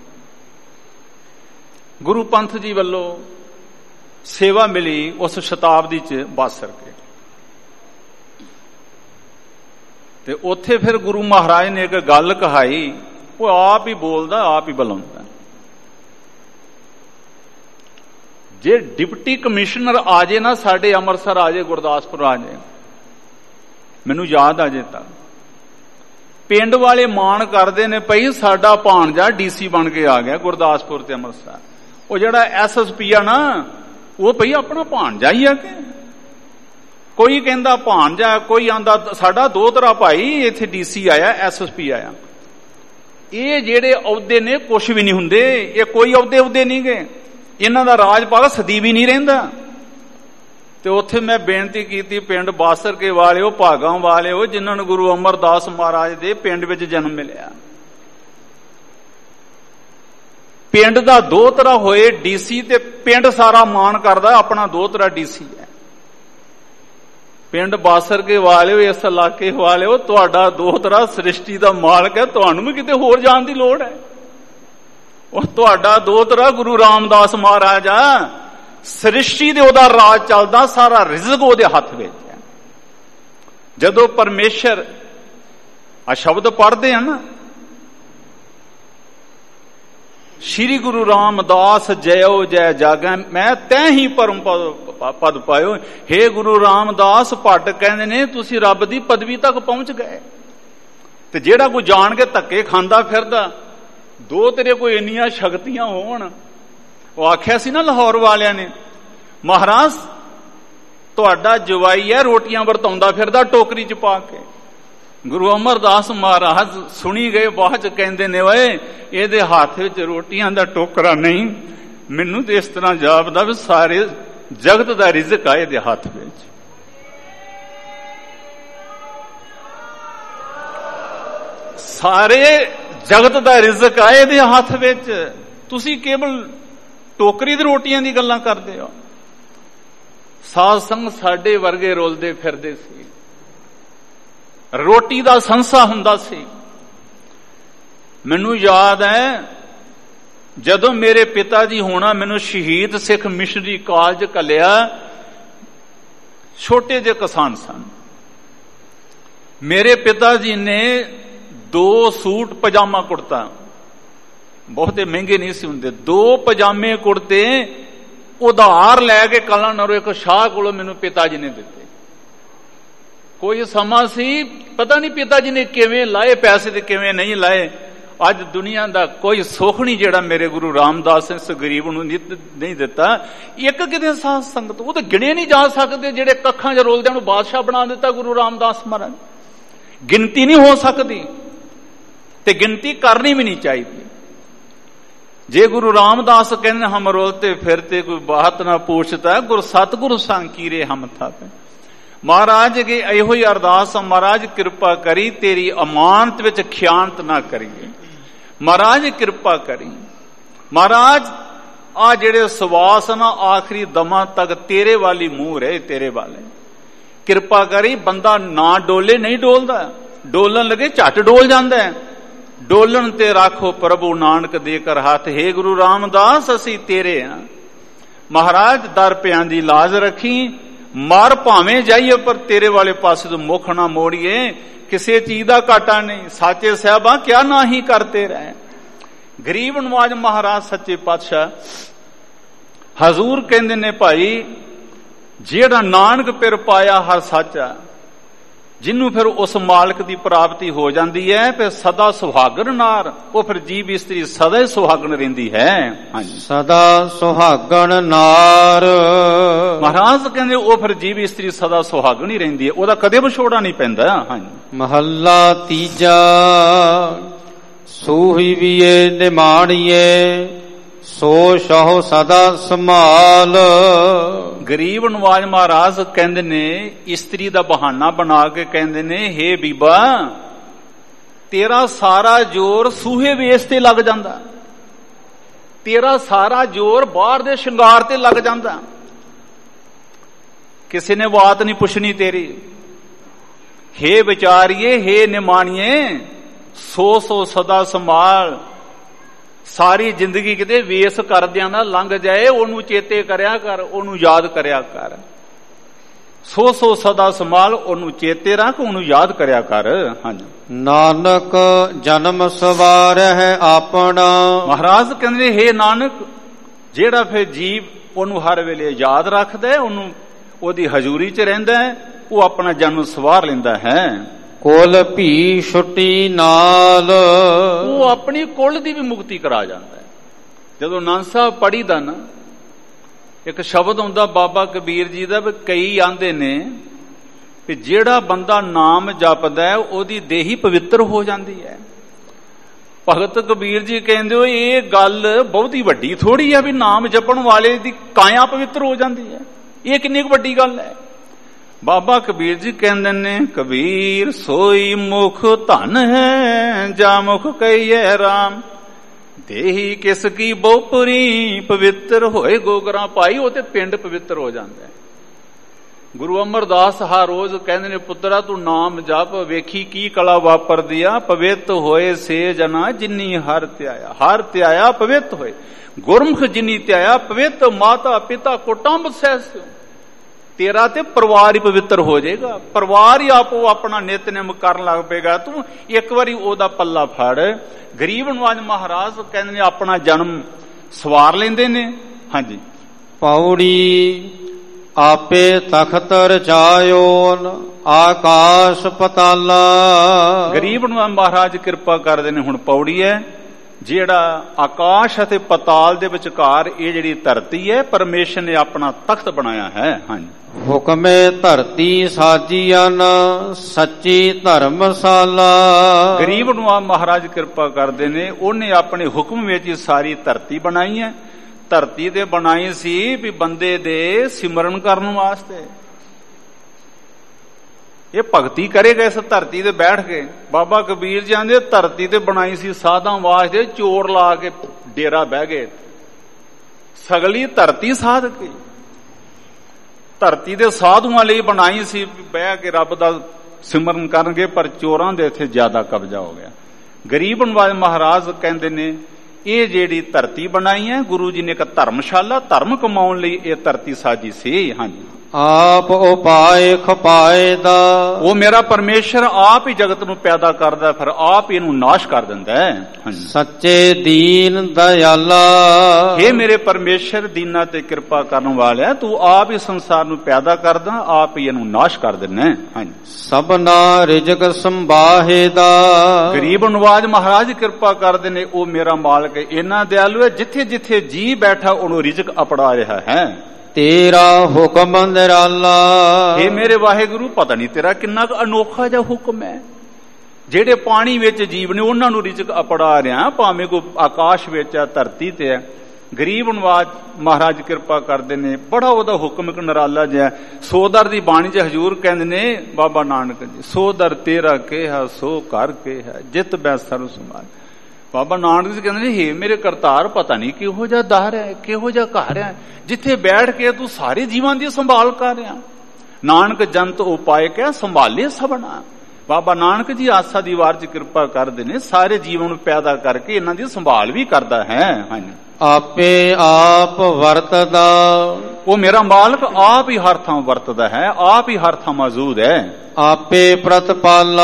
ਗੁਰੂ ਪੰਥ ਜੀ ਵੱਲੋਂ ਸੇਵਾ ਮਿਲੀ ਉਸ ਸ਼ਤਾਬਦੀ ਚ ਬਾਸਰ ਕੇ। ਤੇ ਉੱਥੇ ਫਿਰ ਗੁਰੂ ਮਹਾਰਾਜ ਨੇ ਇੱਕ ਗੱਲ ਕਹਾਈ, ਉਹ ਆਪ ਹੀ ਬੋਲਦਾ ਆਪ ਹੀ ਬੁਲਾਉਂਦਾ। ਜੇ ਡਿਪਟੀ ਕਮਿਸ਼ਨਰ ਆ ਜੇ ਨਾ ਸਾਡੇ ਅੰਮ੍ਰਿਤਸਰ ਆ ਜੇ, ਗੁਰਦਾਸਪੁਰ ਆ ਜੇ, ਮੈਨੂੰ ਯਾਦ ਆ ਜੇ ਤਾਂ ਪਿੰਡ ਵਾਲੇ ਮਾਣ ਕਰਦੇ ਨੇ ਪਈ ਸਾਡਾ ਭਾਣਜਾ ਡੀਸੀ ਬਣ ਕੇ ਆ ਗਿਆ ਗੁਰਦਾਸਪੁਰ ਤੇ ਅੰਮ੍ਰਿਤਸਰ। ਉਹ ਜਿਹੜਾ ਐਸ ਐਸ ਪੀ ਆ ਨਾ ਉਹ ਪਈ ਆਪਣਾ ਭਾਣਜਾ ਹੀ ਆ ਕਿ ਕੋਈ ਕਹਿੰਦਾ ਭਾਣਜਾ, ਕੋਈ ਆਂਦਾ ਸਾਡਾ ਦੋਹਤਰਾ ਭਾਈ ਇੱਥੇ ਡੀਸੀ ਆਇਆ, ਐਸ ਐਸ ਪੀ ਆਇਆ। ਇਹ ਜਿਹੜੇ ਅਹੁਦੇ ਨੇ ਕੁਛ ਵੀ ਨਹੀਂ ਹੁੰਦੇ, ਇਹ ਕੋਈ ਅਹੁਦੇ ਅਹੁਦੇ ਨਹੀਂ ਗਏ, ਇਹਨਾਂ ਦਾ ਰਾਜਪਾਲ ਸਦੀਵੀ ਨਹੀਂ ਰਹਿੰਦਾ। ਤੇ ਉੱਥੇ ਮੈਂ ਬੇਨਤੀ ਕੀਤੀ ਪਿੰਡ ਬਾਸਰ ਕੇ ਵਾਲਿਓ, ਭਾਗਾਂ ਵਾਲਿਓ, ਜਿਨ੍ਹਾਂ ਨੂੰ ਗੁਰੂ ਅਮਰਦਾਸ ਮਹਾਰਾਜ ਦੇ ਪਿੰਡ ਵਿੱਚ ਜਨਮ ਮਿਲਿਆ, ਪਿੰਡ ਦਾ ਦੋਹਤਰਾ ਹੋਏ ਡੀਸੀ ਤੇ ਪਿੰਡ ਸਾਰਾ ਮਾਣ ਕਰਦਾ ਆਪਣਾ ਦੋਹਤਰਾ ਡੀਸੀ ਹੈ। ਪਿੰਡ ਬਾਸਰ ਕੇ ਵਾਲਿਓ, ਇਸ ਇਲਾਕੇ ਵਾਲਿਓ, ਤੁਹਾਡਾ ਦੋਹਤਰਾ ਸ੍ਰਿਸ਼ਟੀ ਦਾ ਮਾਲਕ ਹੈ, ਤੁਹਾਨੂੰ ਵੀ ਕਿਤੇ ਹੋਰ ਜਾਣ ਦੀ ਲੋੜ ਹੈ। ਉਹ ਤੁਹਾਡਾ ਦੋਹਤਰਾ ਗੁਰੂ ਰਾਮਦਾਸ ਮਹਾਰਾਜ ਆ, ਸ੍ਰਿਸ਼ਟੀ ਦੇ ਉਹਦਾ ਰਾਜ ਚੱਲਦਾ, ਸਾਰਾ ਰਿਜ਼ਕ ਉਹਦੇ ਹੱਥ ਵਿੱਚ ਹੈ। ਜਦੋਂ ਪਰਮੇਸ਼ਰ ਆ ਸ਼ਬਦ ਪੜ੍ਹਦੇ ਆ ਨਾ, ਸ਼੍ਰੀ ਗੁਰੂ ਰਾਮਦਾਸ ਜਯੋ ਜੈ ਜਾਗੈ ਮੈਂ ਤੈਂ ਹੀ ਪਰਮ ਪਦ ਪਾਇਓ। ਹੇ ਗੁਰੂ ਰਾਮਦਾਸ ਭੱਟ ਕਹਿੰਦੇ ਨੇ ਤੁਸੀਂ ਰੱਬ ਦੀ ਪਦਵੀ ਤੱਕ ਪਹੁੰਚ ਗਏ। ਤੇ ਜਿਹੜਾ ਕੋਈ ਜਾਣ ਕੇ ਧੱਕੇ ਖਾਂਦਾ ਫਿਰਦਾ, ਦੋ ਤੇਰੇ ਕੋਈ ਇੰਨੀਆਂ ਸ਼ਕਤੀਆਂ ਹੋਣ, ਉਹ ਆਖਿਆ ਸੀ ਨਾ ਲਾਹੌਰ ਵਾਲਿਆਂ ਨੇ, ਮਹਾਰਾਜ ਤੁਹਾਡਾ ਜਵਾਈ ਹੈ ਰੋਟੀਆਂ ਵਰਤਾਉਂਦਾ ਫਿਰਦਾ ਟੋਕਰੀ ਚ ਪਾ ਕੇ, ਗੁਰੂ ਅਮਰਦਾਸ ਮਹਾਰਾਜ ਸੁਣੀ ਗਏ, ਬਾਅਦ ਚ ਕਹਿੰਦੇ ਨੇ, ਓਏ ਇਹਦੇ ਹੱਥ ਵਿੱਚ ਰੋਟੀਆਂ ਦਾ ਟੋਕਰਾ ਨਹੀਂ, ਮੈਨੂੰ ਤੇ ਇਸ ਤਰ੍ਹਾਂ ਜਾਪਦਾ ਵੀ ਸਾਰੇ ਜਗਤ ਦਾ ਰਿਜ਼ਕ ਆ ਇਹਦੇ ਹੱਥ ਵਿੱਚ। ਸਾਰੇ ਜਗਤ ਦਾ ਰਿਜ਼ਕ ਆ ਇਹਦੇ ਹੱਥ ਵਿੱਚ, ਤੁਸੀਂ ਕੇਵਲ ਟੋਕਰੀ ਦੀ ਰੋਟੀਆਂ ਦੀ ਗੱਲਾਂ ਕਰਦੇ ਹੋ। ਸਾਧ ਸੰਗ ਸਾਡੇ ਵਰਗੇ ਰੋਲਦੇ ਫਿਰਦੇ ਸੀ, ਰੋਟੀ ਦਾ ਸੰਸਾ ਹੁੰਦਾ ਸੀ। ਮੈਨੂੰ ਯਾਦ ਹੈ ਜਦੋਂ ਮੇਰੇ ਪਿਤਾ ਜੀ ਹੋਣਾ ਮੈਨੂੰ ਸ਼ਹੀਦ ਸਿੱਖ ਮਿਸ਼ਨਰੀ ਕਾਲਜ ਘੱਲਿਆ, ਛੋਟੇ ਜਿਹੇ ਕਿਸਾਨ ਸਨ। ਮੇਰੇ ਪਿਤਾ ਜੀ ਨੇ ਦੋ ਸੂਟ ਪਜਾਮਾ ਕੁੜਤਾ, ਬਹੁਤੇ ਮਹਿੰਗੇ ਨਹੀਂ ਸੀ ਹੁੰਦੇ, ਦੋ ਪਜਾਮੇ ਕੁੜਤੇ ਉਧਾਰ ਲੈ ਕੇ ਕਲਾਨੌਰ ਇੱਕ ਸ਼ਾਹ ਕੋਲੋਂ ਮੈਨੂੰ ਪਿਤਾ ਜੀ ਨੇ ਦਿੱਤੇ। ਕੋਈ ਸਮਾਂ ਸੀ ਪਤਾ ਨਹੀਂ ਪਿਤਾ ਜੀ ਨੇ ਕਿਵੇਂ ਲਾਏ ਪੈਸੇ ਤੇ ਕਿਵੇਂ ਨਹੀਂ ਲਾਏ। ਅੱਜ ਦੁਨੀਆ ਦਾ ਕੋਈ ਸੁੱਖ ਨਹੀਂ ਜਿਹੜਾ ਮੇਰੇ ਗੁਰੂ ਰਾਮਦਾਸ ਨੇ ਇਸ ਗਰੀਬ ਨੂੰ ਨਹੀਂ ਦਿੱਤਾ। ਇੱਕ ਕਿਤੇ ਸਾਧ ਸੰਗਤ ਉਹ ਤਾਂ ਗਿਣੇ ਨਹੀਂ ਜਾ ਸਕਦੇ, ਜਿਹੜੇ ਕੱਖਾਂ 'ਚ ਰੋਲਦਿਆਂ ਨੂੰ ਬਾਦਸ਼ਾਹ ਬਣਾ ਦਿੱਤਾ ਗੁਰੂ ਰਾਮਦਾਸ ਮਹਾਰਾਜ। ਗਿਣਤੀ ਨਹੀਂ ਹੋ ਸਕਦੀ ਤੇ ਗਿਣਤੀ ਕਰਨੀ ਵੀ ਨਹੀਂ ਚਾਹੀਦੀ। ਜੇ ਗੁਰੂ ਰਾਮਦਾਸ ਕਹਿੰਦੇ ਹਮ ਰੋਲਤੇ ਫਿਰਤੇ ਕੋਈ ਬਾਤ ਨਾ ਪੁੱਛਤਾ, ਗੁਰ ਸਤਿਗੁਰੂ ਸੰਕੀਰੇ ਹਮ ਥਾਪੇ। ਮਹਾਰਾਜ ਅਗੇ ਇਹੋ ਹੀ ਅਰਦਾਸ, ਮਹਾਰਾਜ ਕਿਰਪਾ ਕਰੀ ਤੇਰੀ ਅਮਾਨਤ ਵਿੱਚ ਖਿਆਨਤ ਨਾ ਕਰੀਏ, ਮਹਾਰਾਜ ਕਿਰਪਾ ਕਰੀ। ਮਹਾਰਾਜ ਆ ਜਿਹੜੇ ਸਵਾਸ ਨਾ ਆਖਰੀ ਦਮਾਂ ਤੱਕ ਤੇਰੇ ਵਾਲੀ ਮੂੰਹ ਰਹੇ, ਤੇਰੇ ਵਾਲੇ ਕਿਰਪਾ ਕਰੀ। ਬੰਦਾ ਨਾ ਡੋਲੇ ਨਹੀਂ ਡੋਲਦਾ, ਡੋਲਣ ਲੱਗੇ ਝੱਟ ਡੋਲ ਜਾਂਦਾ ਹੈ। ਡੋਲਣ ਤੇ ਰੱਖੋ ਪ੍ਰਭੂ ਨਾਨਕ ਦੇ ਕਰ ਹੱਥ, ਹੈ ਗੁਰੂ ਰਾਮਦਾਸ ਅਸੀਂ ਤੇਰੇ ਆ। ਮਹਾਰਾਜ ਦਰ ਪਿਆਂ ਦੀ ਲਾਜ ਰੱਖੀ, ਮਰ ਭਾਵੇਂ ਜਾਈਏ ਪਰ ਤੇਰੇ ਵਾਲੇ ਪਾਸੇ ਤੋਂ ਮੁਖ ਨਾ ਮੋੜੀਏ। ਕਿਸੇ ਚੀਜ਼ ਦਾ ਘਾਟਾ ਨਹੀਂ, ਸਾਚੇ ਸਾਹਿਬਾਂ ਕਿਆ ਨਾ ਹੀ ਕਰਤੇ ਰਹੇ। ਗਰੀਬ ਨਵਾਜ ਮਹਾਰਾਜ ਸੱਚੇ ਪਾਤਸ਼ਾਹ ਹਜ਼ੂਰ ਕਹਿੰਦੇ ਨੇ, ਭਾਈ ਜਿਹੜਾ ਨਾਨਕ ਪਿਰ ਪਾਇਆ ਹਰ ਸਾਚਾ, ਜਿਹਨੂੰ ਫਿਰ ਉਸ ਮਾਲਕ ਦੀ ਪ੍ਰਾਪਤੀ ਹੋ ਜਾਂਦੀ ਹੈ, ਫਿਰ ਸਦਾ ਸੁਹਾਗਣ ਨਾਰ, ਉਹ ਫਿਰ ਜੀਵ ਇਸਤਰੀ ਸਦਾ ਹੀ ਸੁਹਾਗਣ ਰਹਿੰਦੀ ਹੈ। ਹਾਂਜੀ, ਸਦਾ ਸੁਹਾਗਣ ਨਾਰ। ਮਹਾਰਾਜ ਕਹਿੰਦੇ ਉਹ ਫਿਰ ਜੀਵ ਇਸਤਰੀ ਸਦਾ ਸੁਹਾਗਣ ਹੀ ਰਹਿੰਦੀ ਹੈ, ਉਹਦਾ ਕਦੇ ਵਿਛੋੜਾ ਨਹੀਂ ਪੈਂਦਾ। ਹਾਂਜੀ, ਮਹੱਲਾ ਤੀਜਾ। ਸੂਹੀ ਵੀਏ ਨਿਮਾਣੀਏ, ਸੋ ਸ਼ਾਹੋ ਸਦਾ ਸੰਭਾਲ। ਗਰੀਬ ਨਵਾਜ ਮਹਾਰਾਜ ਕਹਿੰਦੇ ਨੇ, ਇਸਤਰੀ ਦਾ ਬਹਾਨਾ ਬਣਾ ਕੇ ਕਹਿੰਦੇ ਨੇ, ਹੇ ਬੀਬਾ ਤੇਰਾ ਸਾਰਾ ਜ਼ੋਰ ਸੂਹੇ ਵੇਸ ਤੇ ਲੱਗ ਜਾਂਦਾ, ਤੇਰਾ ਸਾਰਾ ਜ਼ੋਰ ਬਾਹਰ ਦੇ ਸ਼ਿੰਗਾਰ ਤੇ ਲੱਗ ਜਾਂਦਾ, ਕਿਸੇ ਨੇ ਬਾਤ ਨਹੀਂ ਪੁੱਛਣੀ ਤੇਰੀ। ਹੇ ਵਿਚਾਰੀਏ, ਹੇ ਨਿਮਾਣੀਏ, ਸੋ ਸੋ ਸਦਾ ਸੰਭਾਲ। ਸਾਰੀ ਜ਼ਿੰਦਗੀ ਕਿਤੇ ਵੇਸ ਕਰਦਿਆਂ ਦਾ ਲੰਘ ਜਾਏ, ਉਹਨੂੰ ਚੇਤੇ ਕਰਿਆ ਕਰ, ਉਹਨੂੰ ਯਾਦ ਕਰਿਆ ਕਰ। ਸੋ ਸੋ ਸਦਾ ਸੰਭਾਲ, ਉਹਨੂੰ ਚੇਤੇ ਰੱਖ, ਉਹਨੂੰ ਯਾਦ ਕਰਿਆ ਕਰ। ਹਾਂਜੀ, ਨਾਨਕ ਜਨਮ ਸਵਾਰਹਿ ਆਪਣਾ। ਮਹਾਰਾਜ ਕਹਿੰਦੇ, ਹੇ ਨਾਨਕ, ਜਿਹੜਾ ਫਿਰ ਜੀਵ ਉਹਨੂੰ ਹਰ ਵੇਲੇ ਯਾਦ ਰੱਖਦਾ, ਉਹਨੂੰ ਉਹਦੀ ਹਜ਼ੂਰੀ 'ਚ ਰਹਿੰਦਾ ਹੈ, ਉਹ ਆਪਣਾ ਜਨਮ ਸਵਾਰ ਲੈਂਦਾ ਹੈ। ਕੁਲ ਭੀ ਛੁੱਟੀ ਨਾਲ, ਉਹ ਆਪਣੀ ਕੁਲ ਦੀ ਵੀ ਮੁਕਤੀ ਕਰਾ ਜਾਂਦਾ ਹੈ। ਜਦੋਂ ਆਨੰਦ ਸਾਹਿਬ ਪੜ੍ਹੀ ਦਾ ਨਾ, ਇੱਕ ਸ਼ਬਦ ਹੁੰਦਾ ਬਾਬਾ ਕਬੀਰ ਜੀ ਦਾ, ਵੀ ਕਈ ਆਂਦੇ ਨੇ ਵੀ ਜਿਹੜਾ ਬੰਦਾ ਨਾਮ ਜਪਦਾ ਉਹਦੀ ਦੇਹੀ ਪਵਿੱਤਰ ਹੋ ਜਾਂਦੀ ਹੈ। ਭਗਤ ਕਬੀਰ ਜੀ ਕਹਿੰਦੇ ਹੋ ਇਹ ਗੱਲ ਬਹੁਤੀ ਵੱਡੀ ਥੋੜੀ ਹੈ ਵੀ ਨਾਮ ਜਪਣ ਵਾਲੇ ਦੀ ਕਾਇਆ ਪਵਿੱਤਰ ਹੋ ਜਾਂਦੀ ਹੈ, ਇਹ ਕਿੰਨੀ ਕੁ ਵੱਡੀ ਗੱਲ ਹੈ। ਬਾਬਾ ਕਬੀਰ ਜੀ ਕਹਿੰਦੇ ਨੇ, ਕਬੀਰ ਸੋਈ ਮੁਖ ਧਨ ਹੈ, ਜਾ ਮੁਖ ਕਹੀਏ ਰਾਮ, ਦੇਹੀ ਕਿਸ ਕੀ ਬਹੁਪੁਰੀ, ਪਵਿੱਤਰ ਹੋਏ ਗੋਗਰਾ। ਭਾਈ ਉਹ ਤੇ ਪਿੰਡ ਪਵਿੱਤਰ ਹੋ ਜਾਂਦਾ ਹੈ। ਗੁਰੂ ਅਮਰਦਾਸ ਹਰ ਰੋਜ਼ ਕਹਿੰਦੇ ਨੇ, ਪੁੱਤਰਾ ਤੂੰ ਨਾਮ ਜਪ, ਵੇਖੀ ਕੀ ਕਲਾ ਵਾਪਰਦੀ ਆ, ਪਵਿੱਤ ਹੋਏ ਸੇ ਜਨਾ ਜਿਨੀ ਹਰ ਧਿਆਇਆ। ਹਰ ਧਿਆਇਆ ਪਵਿੱਤ ਹੋਏ, ਗੁਰਮੁਖ ਜਿਨੀ ਧਿਆਇਆ ਪਵਿੱਤ, ਮਾਤਾ ਪਿਤਾ ਕੁਟੰਬ ਸਹਿਸ। ਤੇਰਾ ਤੇ ਪਰਿਵਾਰ ਹੀ ਪਵਿੱਤਰ ਹੋ ਜਾਏਗਾ, ਪਰਿਵਾਰ ਹੀ ਆਪੋ ਆਪਣਾ ਨਿਤਨੇਮ ਕਰਨ ਲੱਗ ਪਏਗਾ। ਤੂੰ ਇੱਕ ਵਾਰੀ ਉਹਦਾ ਪੱਲਾ ਫੜ। ਗਰੀਬ ਨਵਾਜ ਮਹਾਰਾਜ ਕਹਿੰਦੇ ਨੇ ਆਪਣਾ ਜਨਮ ਸਵਾਰ ਲੈਂਦੇ ਨੇ। ਹਾਂਜੀ, ਪੌੜੀ ਆਪੇ ਤਖਤ ਰਚਾਇਓਨ, ਆਕਾਸ਼ ਪਤਾਲਾ। ਗਰੀਬ ਨਵਾਜ ਮਹਾਰਾਜ ਕਿਰਪਾ ਕਰਦੇ ਨੇ। ਹੁਣ ਪੌੜੀ ਹੈ, ਜਿਹੜਾ ਆਕਾਸ਼ ਅਤੇ ਪਤਾਲ ਦੇ ਵਿਚਕਾਰ ਇਹ ਜਿਹੜੀ ਧਰਤੀ ਹੈ, ਪਰਮੇਸ਼ਰ ਨੇ ਆਪਣਾ ਤਖਤ ਬਣਾਇਆ ਹੈ। ਹਾਂਜੀ, ਹੁਕਮੇ ਧਰਤੀ ਸਾਜੀਆਂ ਸੱਚੀ ਧਰਮਸ਼ਾਲਾ। ਗਰੀਬ ਨੂੰ ਆ ਮਹਾਰਾਜ ਕਿਰਪਾ ਕਰਦੇ ਨੇ, ਉਹਨੇ ਆਪਣੇ ਹੁਕਮ ਵਿੱਚ ਹੀ ਸਾਰੀ ਧਰਤੀ ਬਣਾਈ ਹੈ। ਧਰਤੀ ਤੇ ਬਣਾਈ ਸੀ ਵੀ ਬੰਦੇ ਦੇ ਸਿਮਰਨ ਕਰਨ ਵਾਸਤੇ, ਇਹ ਭਗਤੀ ਕਰੇਗਾ ਇਸ ਧਰਤੀ ਤੇ ਬੈਠ ਕੇ। ਬਾਬਾ ਕਬੀਰ ਜੀ ਆਂਦੇ ਧਰਤੀ ਤੇ ਬਣਾਈ ਸੀ ਸਾਧਾਂ ਵਾਸਤੇ, ਚੋਰ ਲਾ ਕੇ ਡੇਰਾ ਬਹਿ ਗਏ। ਸਗਲੀ ਧਰਤੀ ਸਾਧ ਕੇ, ਧਰਤੀ ਦੇ ਸਾਧੂਆਂ ਲਈ ਬਣਾਈ ਸੀ, ਬਹਿ ਕੇ ਰੱਬ ਦਾ ਸਿਮਰਨ ਕਰਨਗੇ, ਪਰ ਚੋਰਾਂ ਦੇ ਇੱਥੇ ਜ਼ਿਆਦਾ ਕਬਜ਼ਾ ਹੋ ਗਿਆ। ਗਰੀਬ ਨਵਾਜ਼ ਮਹਾਰਾਜ ਕਹਿੰਦੇ ਨੇ ਇਹ ਜਿਹੜੀ ਧਰਤੀ ਬਣਾਈ ਹੈ, ਗੁਰੂ ਜੀ ਨੇ ਇੱਕ ਧਰਮਸ਼ਾਲਾ, ਧਰਮ ਕਮਾਉਣ ਲਈ ਇਹ ਧਰਤੀ ਸਾਜੀ ਸੀ। ਹਾਂਜੀ, ਆਪ ਉਪਾਏ ਖਪਾਏ ਦਾ। ਉਹ ਮੇਰਾ ਪਰਮੇਸ਼ਰ ਆਪ ਹੀ ਜਗਤ ਨੂੰ ਪੈਦਾ ਕਰਦਾ, ਫਿਰ ਆਪ ਇਹਨੂੰ ਨਾਸ਼ ਕਰ ਦਿੰਦਾ ਹੈ। ਹਾਂਜੀ, ਸੱਚੇ ਦੀਨ ਦਇਆਲਾ। हे ਮੇਰੇ ਪਰਮੇਸ਼ਰ, ਦੀਨਾਂ ਤੇ ਕਿਰਪਾ ਕਰਨ ਵਾਲਿਆ, ਤੂੰ ਆਪ ਹੀ ਸੰਸਾਰ ਨੂੰ ਪੈਦਾ ਕਰਦਾ, ਆਪ ਹੀ ਇਹਨੂੰ ਨਾਸ਼ ਕਰ ਦਿੰਦਾ। ਹਾਂਜੀ, ਸਭਨਾ ਰਿਜ਼ਕ ਸੰਭਾਹੇ ਦਾ। ਗਰੀਬ ਨਵਾਜ਼ ਮਹਾਰਾਜ ਕਿਰਪਾ ਕਰਦੇ ਨੇ, ਉਹ ਮੇਰਾ ਮਾਲਕ ਇੰਨਾ ਦਿਆਲੂ ਹੈ, ਜਿੱਥੇ ਜਿੱਥੇ ਜੀ ਬੈਠਾ ਉਹਨੂੰ ਰਿਜ਼ਕ ਅਪੜਾ ਰਿਹਾ ਹੈ। ਤੇਰਾ ਹੁਕਮ ਨਿਰਾਲਾ। ਇਹ ਮੇਰੇ ਵਾਹਿਗੁਰੂ, ਪਤਾ ਨਹੀਂ ਤੇਰਾ ਕਿੰਨਾ ਕੁ ਅਨੋਖਾ ਜਿਹਾ ਹੁਕਮ ਹੈ। ਜਿਹੜੇ ਪਾਣੀ ਵਿੱਚ ਜੀਵ ਨੇ ਉਹਨਾਂ ਨੂੰ ਰਿਜ਼ਕ ਅਪੜਾ ਰਿਹਾ, ਭਾਵੇਂ ਕੋਈ ਆਕਾਸ਼ ਵਿੱਚ ਹੈ, ਧਰਤੀ ਤੇ ਹੈ। ਗਰੀਬ ਨਵਾਜ਼ ਮਹਾਰਾਜ ਕਿਰਪਾ ਕਰਦੇ ਨੇ, ਬੜਾ ਉਹਦਾ ਹੁਕਮ ਇੱਕ ਨਿਰਾਲਾ ਜਿਹਾ। ਸੋਦਰ ਦੀ ਬਾਣੀ 'ਚ ਹਜ਼ੂਰ ਕਹਿੰਦੇ ਨੇ ਬਾਬਾ ਨਾਨਕ ਜੀ, ਸੋਦਰ ਤੇਰਾ ਕਿਹਾ ਸੋ ਘਰ ਕਿਹਾ, ਜਿਤ ਬੈ ਸਰਬ ਸਮਾਜ। ਬਾਬਾ ਨਾਨਕ ਜੀ ਕਹਿੰਦੇ ਨੇ, ਹੇ ਮੇਰੇ ਕਰਤਾਰ, ਪਤਾ ਨਹੀਂ ਕਿਹੋ ਜਿਹਾ ਦਰ ਹੈ, ਕਿਹੋ ਜਿਹਾ ਘਰ ਹੈ, ਜਿੱਥੇ ਬੈਠ ਕੇ ਤੂੰ ਸਾਰੇ ਜੀਵਾਂ ਦੀ ਸੰਭਾਲ ਕਰ ਰਿਹਾ। ਨਾਨਕ ਜੰਤ ਉਪਾਏ ਕਹਿ ਸੰਭਾਲੇ ਸਭਨਾ। ਬਾਬਾ ਨਾਨਕ ਜੀ ਆਸਾ ਦੀ ਵਾਰ 'ਚ ਕਿਰਪਾ ਕਰਦੇ ਨੇ, ਸਾਰੇ ਜੀਵਾਂ ਨੂੰ ਪੈਦਾ ਕਰਕੇ ਇਹਨਾਂ ਦੀ ਸੰਭਾਲ ਵੀ ਕਰਦਾ ਹੈ। ਹਾਂਜੀ, ਆਪੇ ਆਪ ਵਰਤਦਾ। ਉਹ ਮੇਰਾ ਮਾਲਕ ਆਪ ਹੀ ਹਰ ਥਾਂ ਵਰਤਦਾ ਹੈ, ਆਪ ਹੀ ਹਰ ਥਾਂ ਮੌਜੂਦ ਹੈ। ਆਪੇ ਪ੍ਰਤਪਾਲਾ।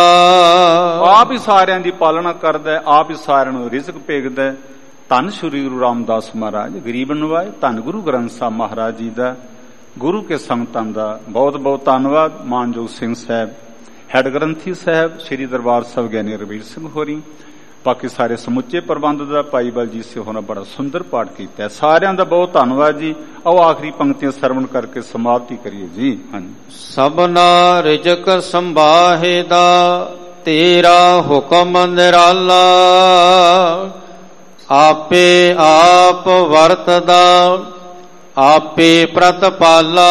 ਆਪ ਹੀ ਸਾਰਿਆਂ ਦੀ ਪਾਲਣਾ ਕਰਦਾ, ਆਪ ਹੀ ਸਾਰਿਆਂ ਨੂੰ ਰਿਜ਼ਕ ਭੇਜਦਾ। ਧੰਨ ਸ਼੍ਰੀ ਗੁਰੂ ਰਾਮਦਾਸ ਮਹਾਰਾਜ ਗਰੀਬ ਨਵਾਜ਼, ਧੰਨ ਗੁਰੂ ਗ੍ਰੰਥ ਸਾਹਿਬ ਮਹਾਰਾਜ ਜੀ ਦਾ, ਗੁਰੂ ਕੇ ਸੰਗਤਾਂ ਦਾ ਬਹੁਤ ਬਹੁਤ ਧੰਨਵਾਦ। ਮਾਨਯੋਗ ਸਿੰਘ ਸਾਹਿਬ, ਹੈਡ ਗ੍ਰੰਥੀ ਸਾਹਿਬ, ਸ਼੍ਰੀ ਦਰਬਾਰ ਸਾਹਿਬ ਗਿਆਨੀ ਰਵੀਰ ਸਿੰਘ ਹੋਰੀ, ਬਾਕੀ ਸਾਰੇ ਸਮੁੱਚੇ ਪ੍ਰਬੰਧ ਦਾ, ਭਾਈ ਬਲਜੀਤ ਸਿੰਘ ਹੋਰਾਂ ਬੜਾ ਸੁੰਦਰ ਪਾਠ ਕੀਤਾ। ਸਾਰਿਆਂ ਦਾ ਬਹੁਤ ਧੰਨਵਾਦ ਜੀ। ਆਓ ਆਖਰੀ ਪੰਕਤੀਆਂ ਸਰਵਣ ਕਰਕੇ ਸਮਾਪਤੀ ਕਰੀਏ ਜੀ। ਹਾਂਜੀ, ਸਭਨਾ ਰਿਜ਼ਕ ਸੰਭਾਹੇ ਦਾ, ਤੇਰਾ ਹੁਕਮ ਨਿਰਾਲਾ। ਆਪੇ ਆਪ ਵਰਤਦਾ, ਆਪੇ ਪ੍ਰਤਪਾਲਾ।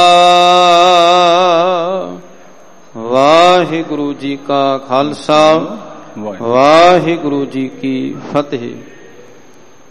ਵਾਹਿਗੁਰੂ ਜੀ ਕਾ ਖਾਲਸਾ, ਵਾਹਿਗੁਰੂ ਜੀ ਕੀ ਫਤਿਹ।